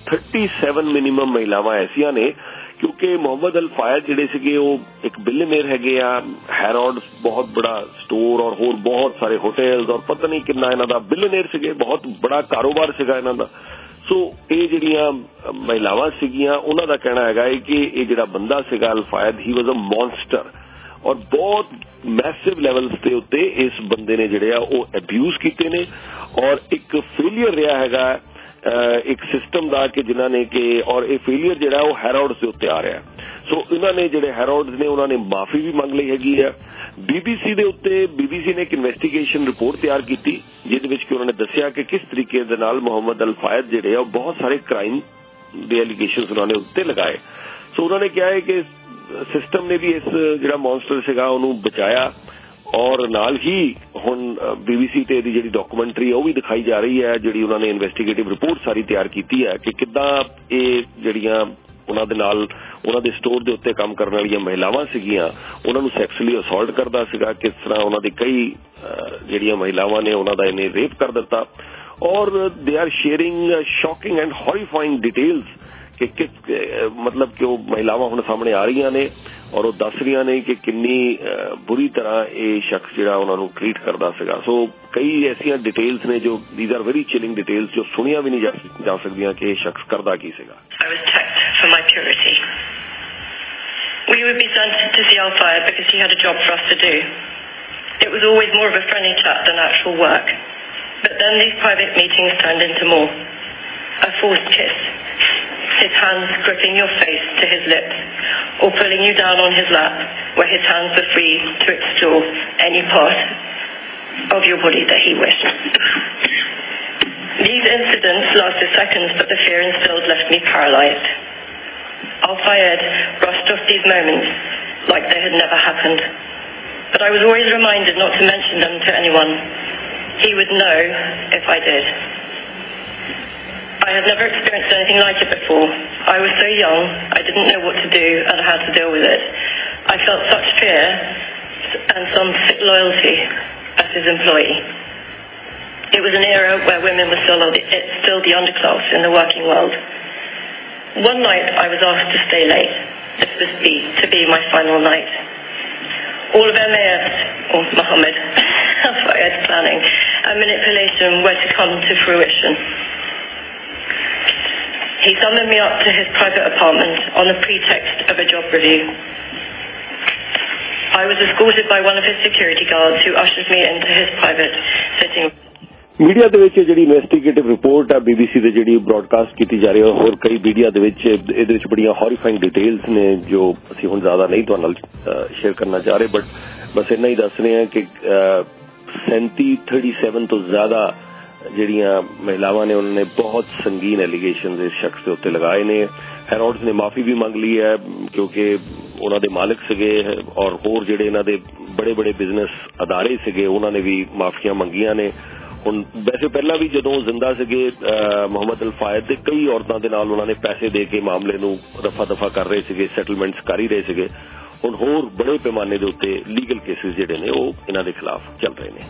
37 ਮਿਨੀਮਮ ਮਹਿਲਾਵਾਂ ਐਸੀਆਂ ਨੇ, ਕਿਉਂਕਿ ਮੁਹੰਮਦ ਅਲ ਫਾਇਦ ਜਿਹੜੇ ਸੀਗੇ ਉਹ ਇੱਕ ਬਿਲੀਅਨੇਅਰ ਹੈਗੇ ਆ, ਹੈਰੋਡਸ ਬਹੁਤ ਬੜਾ ਸਟੋਰ ਔਰ ਹੋਰ ਬਹੁਤ ਸਾਰੇ ਹੋਟਲਸ ਔਰ ਪਤਾ ਨਹੀਂ ਕਿੰਨਾ ਇਹਨਾਂ ਦਾ ਬਿਲੀਅਨੇਅਰ ਸੀਗੇ, ਬਹੁਤ ਬੜਾ ਕਾਰੋਬਾਰ ਸੀਗਾ ਇਹਨਾਂ ਦਾ। ਸੋ ਇਹ ਜਿਹੜੀਆਂ ਮਹਿਲਾਵਾਂ ਸੀਗੀਆਂ ਉਹਨਾਂ ਦਾ ਕਹਿਣਾ ਹੈਗਾ ਕਿ ਇਹ ਜਿਹੜਾ ਬੰਦਾ ਸੀਗਾ ਅਲ ਫਾਇਦ, ਹੀ ਵਾਜ਼ ਅ ਮੌਨਸਟਰ, ਔਰ ਬਹੁਤ ਮੈਸਿਵ ਲੈਵਲਸ ਦੇ ਉੱਤੇ ਇਸ ਬੰਦੇ ਨੇ ਜਿਹੜੇ ਆ ਉਹ ਅਬਿਊਜ਼ ਕੀਤੇ ਨੇ, ਔਰ ਇੱਕ ਫੇਲੀਅਰ ਰਿਹਾ ਹੈਗਾ ਇੱਕ ਸਿਸਟਮ ਦਾ ਕਿ ਜਿਨ੍ਹਾਂ ਨੇ ਕਿ, ਔਰ ਇਹ ਫੇਲੀਅਰ ਜਿਹੜਾ ਉਹ ਹੈਰੋਡਸ ਦੇ ਉੱਤੇ ਆ ਰਿਹਾ। ਸੋ ਇਹਨਾਂ ਨੇ ਜਿਹੜੇ ਹੈਰੋਡਸ ਨੇ ਉਹਨਾਂ ਨੇ ਮਾਫੀ ਵੀ ਮੰਗ ਲਈ ਹੈਗੀ ਆ। BBC ਦੇ ਉੱਤੇ BBC ਨੇ ਇੱਕ ਇਨਵੈਸਟੀਗੇਸ਼ਨ ਰਿਪੋਰਟ ਤਿਆਰ ਕੀਤੀ ਜਿਹਦੇ ਵਿੱਚ ਕਿ ਉਹਨਾਂ ਨੇ ਦੱਸਿਆ ਕਿ ਕਿਸ ਤਰੀਕੇ ਦੇ ਨਾਲ ਮੁਹੰਮਦ ਅਲ ਫਾਇਦ ਜਿਹੜੇ ਆ ਉਹ ਬਹੁਤ ਸਾਰੇ ਕ੍ਰਾਈਮ ਦੇ ਐਲੀਗੇਸ਼ਨਸ ਉਹਨਾਂ ਨੇ ਉੱਤੇ ਲਗਾਏ। ਸੋ ਉਹਨਾਂ ਨੇ ਕਿਹਾ ਹੈ ਕਿ ਸਿਸਟਮ ਨੇ ਵੀ ਇਸ ਜਿਹੜਾ ਮੌਨਸਟਰ ਸੀਗਾ ਉਹਨੂੰ ਬਚਾਇਆ, ਔਰ ਨਾਲ ਹੀ ਹੁਣ BBC ਤੇ ਇਹਦੀ ਜਿਹੜੀ ਡਾਕੂਮੈਂਟਰੀ ਉਹ ਵੀ ਦਿਖਾਈ ਜਾ ਰਹੀ ਹੈ, ਜਿਹੜੀ ਉਹਨਾਂ ਨੇ ਇਨਵੈਸਟੀਗੇਟਿਵ ਰਿਪੋਰਟ ਸਾਰੀ ਤਿਆਰ ਕੀਤੀ ਹੈ ਕਿ ਕਿੱਦਾਂ ਇਹ ਜਿਹੜੀਆਂ ਉਹਨਾਂ ਦੇ ਨਾਲ ਉਹਨਾਂ ਦੇ ਸਟੋਰ ਦੇ ਉੱਤੇ ਕੰਮ ਕਰਨ ਵਾਲੀਆਂ ਮਹਿਲਾਵਾਂ ਸੀਗੀਆਂ ਉਹਨਾਂ ਨੂੰ ਸੈਕਸੁਅਲੀ ਅਸੌਲਟ ਕਰਦਾ ਸੀਗਾ, ਕਿਸ ਤਰ੍ਹਾਂ ਉਹਨਾਂ ਦੀ ਕਈ ਜਿਹੜੀਆਂ ਮਹਿਲਾਵਾਂ ਨੇ ਉਹਨਾਂ ਦਾ ਇਹਨੇ ਰੇਪ ਕਰ ਦਿੱਤਾ, ਔਰ they are sharing shocking and horrifying details ਕਿ ਮਤਲਬ ਕਿ ਉਹ ਮਹਿਲਾਵਾਂ ਹੁਣ ਸਾਹਮਣੇ ਆ ਰਹੀਆਂ ਨੇ ਔਰ ਉਹ ਦੱਸ ਰਹੀਆਂ ਨੇ ਕਿ ਕਿੰਨੀ ਬੁਰੀ ਤਰ੍ਹਾਂ ਇਹ ਸ਼ਖਸ ਜਿਹੜਾ ਉਹਨਾਂ ਨੂੰ ਟ੍ਰੀਟ ਕਰਦਾ ਸੀਗਾ। ਸੋ ਕਈ ਐਸੀਆਂ ਡਿਟੇਲਸ ਨੇ ਜੋ these are very chilling details ਜੋ ਸੁਣੀਆਂ ਵੀ ਨਹੀਂ ਜਾ ਸਕਦੀਆਂ ਕਿ ਇਹ ਸ਼ਖਸ ਕਰਦਾ ਕੀ ਸੀਗਾ। we would be sent to see Al Fayed because he had a job for us to do. It was always more of a friendly chat than actual work. But then these private meetings turned into more. A forced kiss. His hands gripping your face to his lips, or pulling you down on his lap, where his hands were free to explore any part of your body that he wished. These incidents lasted seconds, but the fear instilled left me paralyzed. Al Fayed brushed off these moments like they had never happened. But I was always reminded not to mention them to anyone. He would know if I did. I had never experienced anything like it before. I was so young, I didn't know what to do and how to deal with it. I felt such fear and some sick loyalty as his employee. It was an era where women were still the underclass in the working world. One night I was asked to stay late. This was to be my final night. All of MAF's, or Mohammed Al Fayed's planning and manipulation were to come to fruition. He summoned me up to his private apartment on the pretext of a job review. I was escorted by one of his security guards who ushered me into his private sitting room. Media ਦੇ ਵਿੱਚ ਜਿਹੜੀ investigative report ਆ BBC ਦੇ ਜਿਹੜੀ broadcast ਕੀਤੀ ਜਾ ਰਹੀ ਹੈ ਹੋਰ ਕਈ ਮੀਡੀਆ ਦੇ ਵਿੱਚ ਇਹਦੇ ਵਿੱਚ ਬੜੀਆਂ ਹੌਰੀਫਾਈਂਗ ਡਿਟੇਲਸ ਨੇ ਜੋ ਅਸੀਂ ਹੁਣ ਜ਼ਿਆਦਾ ਨਹੀਂ ਤੁਹਾਡੇ ਨਾਲ ਸ਼ੇਅਰ ਕਰਨਾ ਚਾਹ ਰਹੇ ਬਟ ਬਸ ਇੰਨਾ ਹੀ ਦੱਸ ਰਹੇ ਹਾਂ ਕਿ 37 ਤੋਂ ਜ਼ਿਆਦਾ ਜਿਹੜੀਆਂ ਮਹਿਲਾਵਾਂ ਨੇ ਉਹਨਾਂ ਨੇ ਬਹੁਤ ਸੰਗੀਨ ਐਲੀਗੇਸ਼ਨਸ ਇਸ ਸ਼ਖਸ ਦੇ ਉੱਤੇ ਲਗਾਏ ਨੇ ਹੈਰੋਡਸ ਨੇ ਮਾਫੀ ਵੀ ਮੰਗ ਲਈ ਹੈ ਕਿਉਂਕਿ ਉਹਨਾਂ ਦੇ ਮਾਲਕ ਸੀਗੇ ਔਰ ਹੋਰ ਜਿਹੜੇ ਇਹਨਾਂ ਦੇ ਬੜੇ ਬੜੇ ਬਿਜ਼ਨਸ ਅਦਾਰੇ ਸੀਗੇ ਉਹਨਾਂ ਨੇ ਵੀ ਮਾਫੀਆਂ ਮੰਗੀਆਂ ਨੇ ਹੁਣ ਵੈਸੇ ਪਹਿਲਾਂ ਵੀ ਜਦੋਂ ਜ਼ਿੰਦਾ ਸੀਗੇ ਮੁਹੰਮਦ ਅਲ ਫਾਇਦ ਦੇ ਕਈ ਔਰਤਾਂ ਦੇ ਨਾਲ ਉਹਨਾਂ ਨੇ ਪੈਸੇ ਦੇ ਕੇ ਮਾਮਲੇ ਨੂੰ ਰਫਾ ਦਫਾ ਕਰ ਰਹੇ ਸੀਗੇ ਸੈਟਲਮੈਂਟਸ ਕਰ ਹੀ ਰਹੇ ਸੀਗੇ ਹੁਣ ਹੋਰ ਬੜੇ ਪੈਮਾਨੇ ਦੇ ਉੱਤੇ ਲੀਗਲ ਕੇਸਿਸ ਜਿਹੜੇ ਨੇ ਉਹ ਇਹਨਾਂ ਦੇ ਖਿਲਾਫ ਚੱਲ ਰਹੇ ਨੇ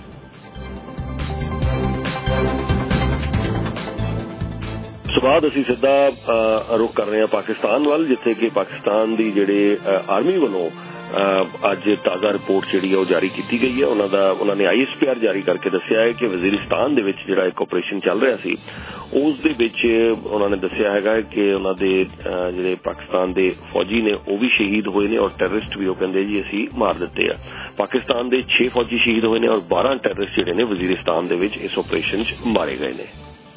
ਉਸ ਤੋਂ ਬਾਅਦ ਅਸੀਂ ਸਿੱਧਾ ਰੁਖ ਕਰ ਰਹੇ ਹਾਂ ਪਾਕਿਸਤਾਨ ਵੱਲ ਜਿੱਥੇ ਕਿ ਪਾਕਿਸਤਾਨ ਦੀ ਜਿਹੜੇ ਆਰਮੀ ਵੱਲੋਂ ਅੱਜ ਤਾਜ਼ਾ ਰਿਪੋਰਟ ਜਿਹੜੀ ਉਹ ਜਾਰੀ ਕੀਤੀ ਗਈ ਹੈ ਉਹਨਾਂ ਨੇ ISPR ਜਾਰੀ ਕਰਕੇ ਦੱਸਿਆ ਹੈ ਕਿ ਵਜ਼ੀਰਿਸਤਾਨ ਦੇ ਵਿੱਚ ਜਿਹੜਾ ਇੱਕ ਆਪਰੇਸ਼ਨ ਚੱਲ ਰਿਹਾ ਸੀ ਉਸ ਦੇ ਵਿੱਚ ਉਹਨਾਂ ਨੇ ਦੱਸਿਆ ਹੈਗਾ ਕਿ ਉਹਨਾਂ ਦੇ ਜਿਹੜੇ ਪਾਕਿਸਤਾਨ ਦੇ ਫੌਜੀ ਨੇ ਉਹ ਵੀ ਸ਼ਹੀਦ ਹੋਏ ਨੇ ਔਰ ਟੈਰਰਿਸਟ ਵੀ ਉਹ ਕਹਿੰਦੇ ਜੀ ਅਸੀਂ ਮਾਰ ਦਿੱਤੇ ਆ ਪਾਕਿਸਤਾਨ ਦੇ 6 ਫੌਜੀ ਸ਼ਹੀਦ ਹੋਏ ਨੇ ਔਰ 12 ਟੈਰਰਿਸਟ ਜਿਹੜੇ ਨੇ ਵਜ਼ੀਰਿਸਤਾਨ ਦੇ ਵਿੱਚ ਇਸ ਆਪਰੇਸ਼ਨ 'ਚ ਮਾਰੇ ਗਏ ਨੇ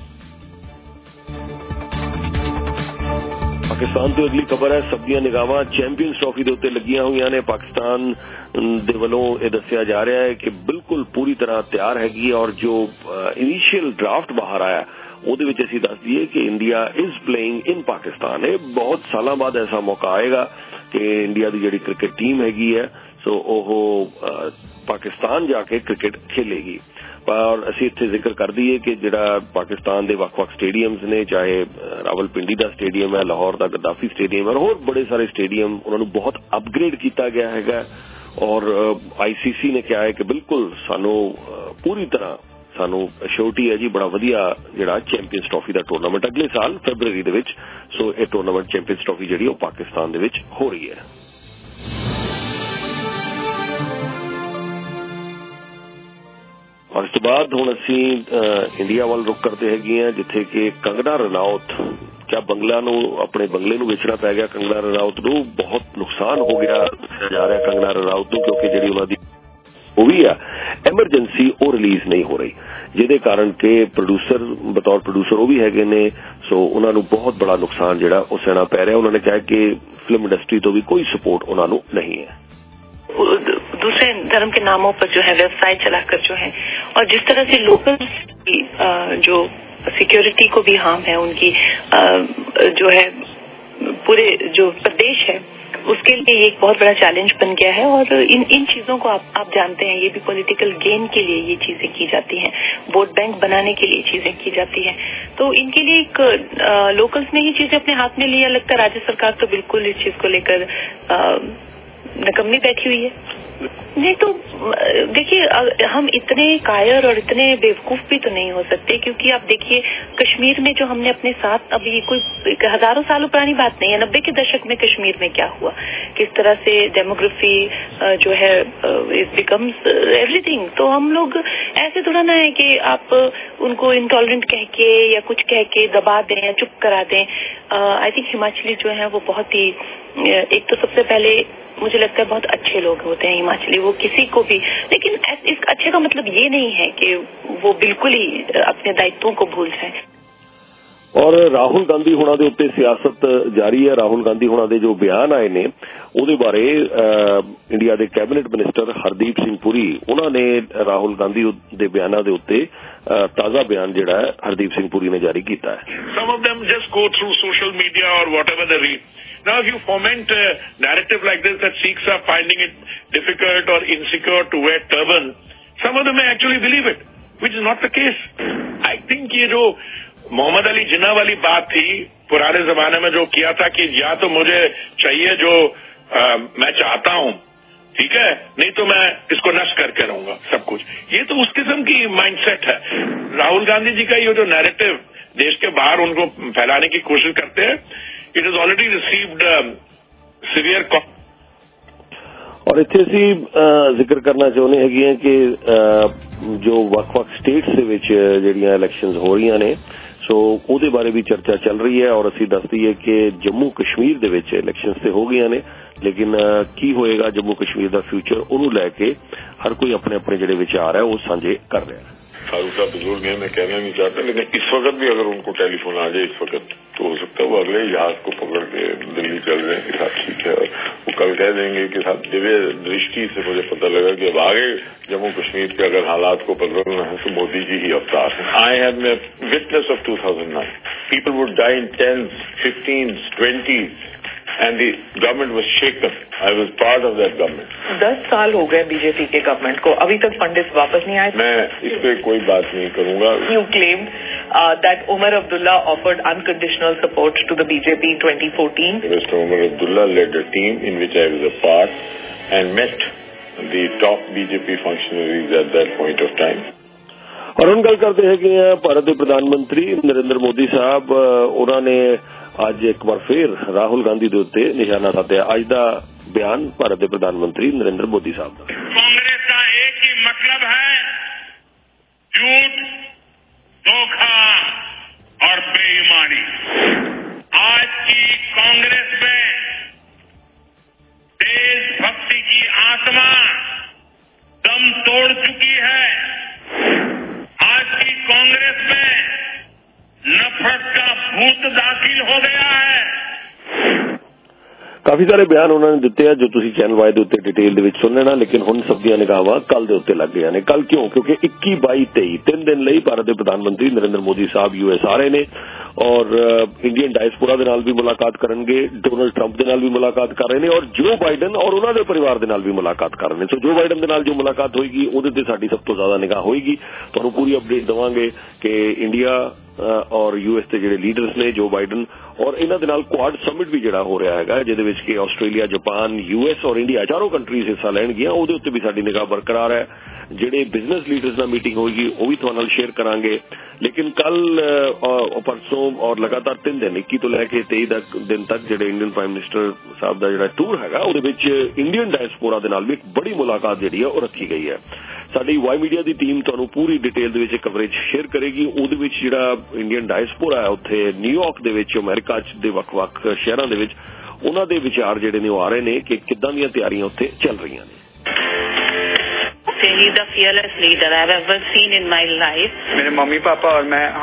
ਪਾਕਿਸਤਾਨ ਤੋਂ ਅਗਲੀ ਖਬਰ ਹੈ ਸਭ ਦੀਆਂ ਨਿਗਾਹਾਂ ਚੈਂਪੀਅਨਸ ਟਰਾਫੀ ਦੇ ਉੱਤੇ ਲੱਗੀਆਂ ਹੋਈਆਂ ਨੇ ਪਾਕਿਸਤਾਨ ਦੇ ਵੱਲੋਂ ਇਹ ਦੱਸਿਆ ਜਾ ਰਿਹਾ ਹੈ ਕਿ ਬਿਲਕੁਲ ਪੂਰੀ ਤਰ੍ਹਾਂ ਤਿਆਰ ਹੈਗੀ ਔਰ ਜੋ ਇਨੀਸ਼ੀਅਲ ਡਰਾਫਟ ਬਾਹਰ ਆਇਆ ਉਹਦੇ ਵਿੱਚ ਅਸੀਂ ਦੱਸ ਦਈਏ ਕਿ India is playing in Pakistan ਇਹ ਬਹੁਤ ਸਾਲਾਂ ਬਾਅਦ ਐਸਾ ਮੌਕਾ ਆਏਗਾ ਕਿ ਇੰਡੀਆ ਦੀ ਜਿਹੜੀ ਕ੍ਰਿਕਟ ਟੀਮ ਹੈਗੀ ਹੈ ਸੋ ਉਹ ਪਾਕਿਸਤਾਨ ਜਾ ਕੇ ਕ੍ਰਿਕਟ ਖੇਲੇਗੀ ਪਰ ਅਸੀਂ ਇੱਥੇ ਜ਼ਿਕਰ ਕਰ ਦਈਏ ਕਿ ਜਿਹੜਾ ਪਾਕਿਸਤਾਨ ਦੇ ਵੱਖ-ਵੱਖ ਸਟੇਡੀਅਮਸ ਨੇ ਚਾਹੇ ਰਾਵਲਪਿੰਡੀ ਦਾ ਸਟੇਡੀਅਮ ਹੈ ਲਾਹੌਰ ਦਾ ਗੱਦਾਫੀ ਸਟੇਡੀਅਮ ਹੈ ਹੋਰ ਬੜੇ ਸਾਰੇ ਸਟੇਡੀਅਮ ਉਹਨਾਂ ਨੂੰ ਬਹੁਤ ਅਪਗ੍ਰੇਡ ਕੀਤਾ ਗਿਆ ਹੈਗਾ ਔਰ ICC ਨੇ ਕਿਹਾ ਹੈ ਕਿ ਬਿਲਕੁਲ ਸਾਨੂੰ ਪੂਰੀ ਤਰ੍ਹਾਂ ਸਾਨੂੰ ਅਸ਼ੋਰਟੀ ਹੈ ਜੀ ਬੜਾ ਵਧੀਆ ਜਿਹੜਾ ਚੈਂਪੀਅਨਸ ਟਰਾਫੀ ਦਾ ਟੂਰਨਾਮੈਂਟ ਅਗਲੇ ਸਾਲ ਫੈਬਰੂਰੀ ਦੇ ਵਿੱਚ ਸੋ ਇਹ ਟੂਰਨਾਮੈਂਟ ਚੈਂਪੀਅਨਸ ਟਰਾਫੀ ਜਿਹੜੀ ਉਹ ਪਾਕਿਸਤਾਨ ਦੇ ਵਿੱਚ ਹੋ ਰਹੀ ਹੈ ਔਰ ਇਸ ਤੋਂ ਬਾਅਦ ਹੁਣ ਅਸੀਂ ਇੰਡੀਆ ਵੱਲ ਰੁਖ ਕਰਦੇ ਹੈਗੇ ਹਾਂ ਜਿੱਥੇ ਕਿ ਕੰਗਨਾ ਰਣੌਤ ਕਿਆ ਬੰਗਲਾ ਨੂੰ ਆਪਣੇ ਬੰਗਲੇ ਨੂੰ ਵੇਚਣਾ ਪੈ ਗਿਆ ਕੰਗਨਾ ਰਣੌਤ ਨੂੰ ਬਹੁਤ ਨੁਕਸਾਨ ਹੋ ਗਿਆ ਜਾ ਰਿਹਾ ਕੰਗਨਾ ਰਣੌਤ ਨੂੰ ਕਿਉਂਕਿ ਜਿਹੜੀ ਉਹਨਾਂ ਦੀ मूवी है एमरजेंसी वो रिलीज नहीं हो रही जिहदे कारण के प्रोड्यूसर बतौर प्रोड्यूसर वो भी हैगे ने सो उन्होंने बहुत बड़ा नुकसान जिहड़ा वो सहना पै रहा उन्होंने कहा कि फिल्म इंडस्ट्री तो भी कोई सपोर्ट उन्होंने नहीं है दूसरे धर्म के नामों पर जो है व्यवसाय चलाकर जो है और जिस तरह से लोकल जो सिक्योरिटी को भी हार्म है उनकी जो है पूरे जो प्रदेश है उसके लिए ये एक बहुत बड़ा चैलेंज बन गया है और इन चीजों को आप जानते हैं ये भी पॉलिटिकल गेन के लिए ये चीजें की जाती हैं वोट बैंक बनाने के लिए चीजें की जाती हैं तो इनके लिए एक लोकल्स ने ये चीजें अपने हाथ में लिया लगता है राज्य सरकार तो बिल्कुल इस चीज को लेकर निकम्मी बैठी हुई है। नहीं तो देखिए, हम इतने कायर और इतने बेवकूफ भी तो नहीं हो सकते, क्योंकि आप देखिए कश्मीर में जो हमने अपने साथ, अभी कोई हजारों सालों पुरानी बात नहीं है, 90 के दशक में कश्मीर में क्या हुआ, किस तरह से डेमोग्राफी जो है इट बिकम्स एवरीथिंग। तो हम लोग ऐसे थोड़ा ना है कि आप उनको इंटॉलरेंट कह के या कुछ कह के दबा दें या चुप करा दें। आई थिंक हिमाचली जो है वो बहुत ही, एक तो सबसे पहले मुझे लगता है बहुत अच्छे लोग होते हैं हिमाचली, वो किसी को भी, लेकिन इस अच्छे का मतलब ये नहीं है कि वो बिल्कुल ही अपने दायित्वों को भूल जाए। और राहुल गांधी होना दे उत्ते सियासत जारी है। राहुल गांधी होना दे जो बयान आए ने ਉਹਦੇ ਬਾਰੇ ਇੰਡੀਆ ਦੇ ਕੈਬਨਿਟ ਮਿਨਿਸਟਰ ਹਰਦੀਪ ਸਿੰਘ ਪੁਰੀ ਉਹਨਾਂ ਨੇ ਰਾਹੁਲ ਗਾਂਧੀ ਦੇ ਬਿਆਨਾਂ ਦੇ ਉੱਤੇ ਤਾਜ਼ਾ ਬਿਆਨ ਜਿਹੜਾ ਹੈ ਹਰਦੀਪ ਸਿੰਘ ਪੁਰੀ ਨੇ ਜਾਰੀ ਕੀਤਾ ਹੈ। Some of them just go through social media or whatever they read. Now if you foment a narrative like this that Sikhs are finding it difficult or insecure to wear turban, some of them may actually believe it, which is not the case. I think ये जो मोहम्मद अली जिन्ना वाली बात थी पुराने जमाने में जो किया था कि या तो मुझे चाहिए जो मैं चाहता हूं, ठीक है, नहीं तो मैं इसको नष्ट करके रहूंगा सब कुछ, ये तो उस किस्म की माइंडसेट है। राहुल गांधी जी का ये जो नैरेटिव देश के बाहर उनको फैलाने की कोशिश करते हैं, it is already received severe. और इत्थे असीं जिक्र करना चाहुंदे हैगे कि जो वक्-वक् स्टेट्स दे विच जिहड़ियां इलैक्शनस हो रही ने, सो ਉਹਦੇ ਬਾਰੇ भी चर्चा चल रही है। और ਅਸੀਂ ਦੱਸ ਦਈਏ कि जम्मू कश्मीर ਦੇ ਵਿੱਚ ਇਲੈਕਸ਼ਨਸ ਤੇ ਹੋ ਗਈਆਂ ਨੇ, लेकिन ਕੀ ਹੋਏਗਾ जम्मू कश्मीर ਦਾ ਫਿਊਚਰ, ਉਹਨੂੰ ਲੈ ਕੇ हर कोई अपने अपने ਜਿਹੜੇ ਵਿਚਾਰ ਹੈ ਉਹ ਸਾਂਝੇ कर रहा है। फारूक साहब बुजुर्ग हैं, मैं कहना नहीं चाहता, लेकिन इस वक्त भी अगर उनको टेलीफोन आ जाए इस वक्त, तो हो सकता है वो अगले जहाज को पकड़ के दिल्ली चल रहे हैं कि साहब ठीक है, और वो कल कह देंगे कि साहब दिव्य दृष्टि से मुझे पता लगा कि अब आगे जम्मू कश्मीर के अगर हालात को बदलना है तो मोदी जी ही अवतार है। I have witness of 2009, people would die in 10s, 15s, 20s and the government was shaken. I was part of that government. 10 साल हो गए बीजेपी के गवर्नमेंट को, अभी तक फंड्स वापस नहीं आए। मैं इस पे कोई बात नहीं करूंगा। You claimed that Umar Abdullah offered unconditional support to the BJP in 2014. Mr. Umar Abdullah led a team in which I was a part and met the top BJP functionaries at that point of time. और हम गल करते हैं कि भारत के प्रधानमंत्री नरेंद्र मोदी साहब उन्होंने ਅੱਜ ਇੱਕ ਵਾਰ ਫਿਰ ਰਾਹੁਲ ਗਾਂਧੀ ਦੇ ਉੱਤੇ ਨਿਸ਼ਾਨਾ ਸਾਧਿਆ। ਅੱਜ ਦਾ ਬਿਆਨ ਭਾਰਤ ਦੇ ਪ੍ਰਧਾਨ ਮੰਤਰੀ ਨਰਿੰਦਰ मोदी साहब ਦਾ। कांग्रेस का एक ही मतलब है झूठ, धोखा और बेईमानी। आज की कांग्रेस में देशभक्ति की आत्मा दम तोड़ चुकी है। आज की कांग्रेस में नफरत का भूत दाखिल हो गया है। काफी सारे बयान उन्होंने दिते हैं जो तुसी चैनल वाई दे उत्ते डिटेल दे विच सुन लेना, लेकिन हुण सब ਦੀਆਂ ਨਿਗਾਹਾਂ ਕੱਲ ਦੇ ਉੱਤੇ ਲੱਗ ਗਈਆਂ ਨੇ। ਕੱਲ ਕਿਉਂ? ਕਿਉਂਕਿ 21, 22, 23 3 ਦਿਨ ਲਈ ਭਾਰਤ ਦੇ ਪ੍ਰਧਾਨ ਮੰਤਰੀ ਨਰਿੰਦਰ ਮੋਦੀ ਸਾਹਿਬ यूएस आ रहे ਨੇ और इंडियन डायस्पोरा ਦੇ ਨਾਲ ਵੀ ਮੁਲਾਕਾਤ ਕਰਨਗੇ, ਡੋਨਲਡ ਟਰੰਪ ਦੇ ਨਾਲ ਵੀ ਮੁਲਾਕਾਤ ਕਰ ਰਹੇ ਨੇ और ਜੋ ਬਾਈਡਨ और ਉਹਨਾਂ ਦੇ ਪਰਿਵਾਰ ਦੇ ਨਾਲ ਵੀ ਮੁਲਾਕਾਤ ਕਰ ਰਹੇ ਨੇ। ਸੋ ਜੋ ਬਾਈਡਨ ਦੇ ਨਾਲ ਜੋ ਮੁਲਾਕਾਤ ਹੋਏਗੀ ਉਹਦੇ ਤੇ ਸਾਡੀ ਸਭ ਤੋਂ ਜ਼ਿਆਦਾ ਨਿਗਾਹ ਹੋਏਗੀ। ਤੁਹਾਨੂੰ ਪੂਰੀ ਅਪਡੇਟ ਦਵਾਂਗੇ ਕਿ ਇੰਡੀਆ और यूएस ਦੇ ਜਿਹੜੇ ਲੀਡਰਸ ਨੇ ਜੋ ਬਾਈਡਨ और ਇਹਨਾਂ ਦੇ ਨਾਲ ਕੁਆਡ ਸਮਿਟ ਵੀ ਜਿਹੜਾ ਹੋ ਰਿਹਾ ਹੈਗਾ, ਜਿਹਦੇ ਵਿੱਚ ਕਿ ਆਸਟ੍ਰੇਲੀਆ, ਜਾਪਾਨ, यूएस और इंडिया ਚਾਰੋਂ ਕੰਟਰੀਜ਼ ਹਿੱਸਾ ਲੈਣਗੀਆਂ, ਉਹਦੇ ਉੱਤੇ ਵੀ ਸਾਡੀ ਨਿਗਾਹ ਬਰਕਰਾਰ ਹੈ। ਜਿਹੜੇ ਬਿਜ਼ਨਸ ਲੀਡਰਸ ਨਾਲ ਮੀਟਿੰਗ ਹੋਏਗੀ ਉਹ ਵੀ ਤੁਹਾਡੇ ਨਾਲ ਸ਼ੇਅਰ ਕਰਾਂਗੇ। लेकिन कल परसों और लगातार 3 दिन 21 ਤੋਂ ਲੈ ਕੇ 23 दिन तक ਜਿਹੜੇ ਇੰਡੀਅਨ ਪ੍ਰਾਈਮ ਮਿਨਿਸਟਰ ਸਾਹਿਬ ਦਾ ਜਿਹੜਾ ਟੂਰ ਹੈਗਾ ਉਹਦੇ ਵਿੱਚ ਇੰਡੀਅਨ ਡਾਇਸਪੋਰਾ ਦੇ ਨਾਲ ਵੀ ਇੱਕ ਬੜੀ ਮੁਲਾਕਾਤ ਜਿਹੜੀ ਹੈ ਉਹ ਰੱਖੀ ਗਈ ਹੈ। ਸਾਡੀ ਵਾਈ ਮੀਡੀਆ ਦੀ ਟੀਮ ਤੁਹਾਨੂੰ ਪੂਰੀ ਡਿਟੇਲ ਦੇ ਵਿੱਚ ਕਵਰੇਜ ਸ਼ੇਅਰ ਕਰੇਗੀ। ਉਹਦੇ ਵਿੱਚ ਜਿਹੜਾ ਇੰਡੀਅਨ ਡਾਇਸਪੋਰਾ ਹੈ ਉੱਥੇ ਨਿਊਯਾਰਕ ਦੇ ਵਿੱਚ, ਅਮਰੀਕਾ ਦੇ ਵੱਖ-ਵੱਖ ਸ਼ਹਿਰਾਂ ਦੇ ਵਿੱਚ ਉਹਨਾਂ ਦੇ ਵਿਚਾਰ ਜਿਹੜੇ ਨੇ ਉਹ ਆ ਰਹੇ ਨੇ ਕਿ ਕਿੱਦਾਂ ਦੀਆਂ ਤਿਆਰੀਆਂ ਉੱਥੇ ਚੱਲ ਰਹੀਆਂ ਨੇ। He's the fearless leader I've ever seen in my life. मेरे मम्मी पापा और मैं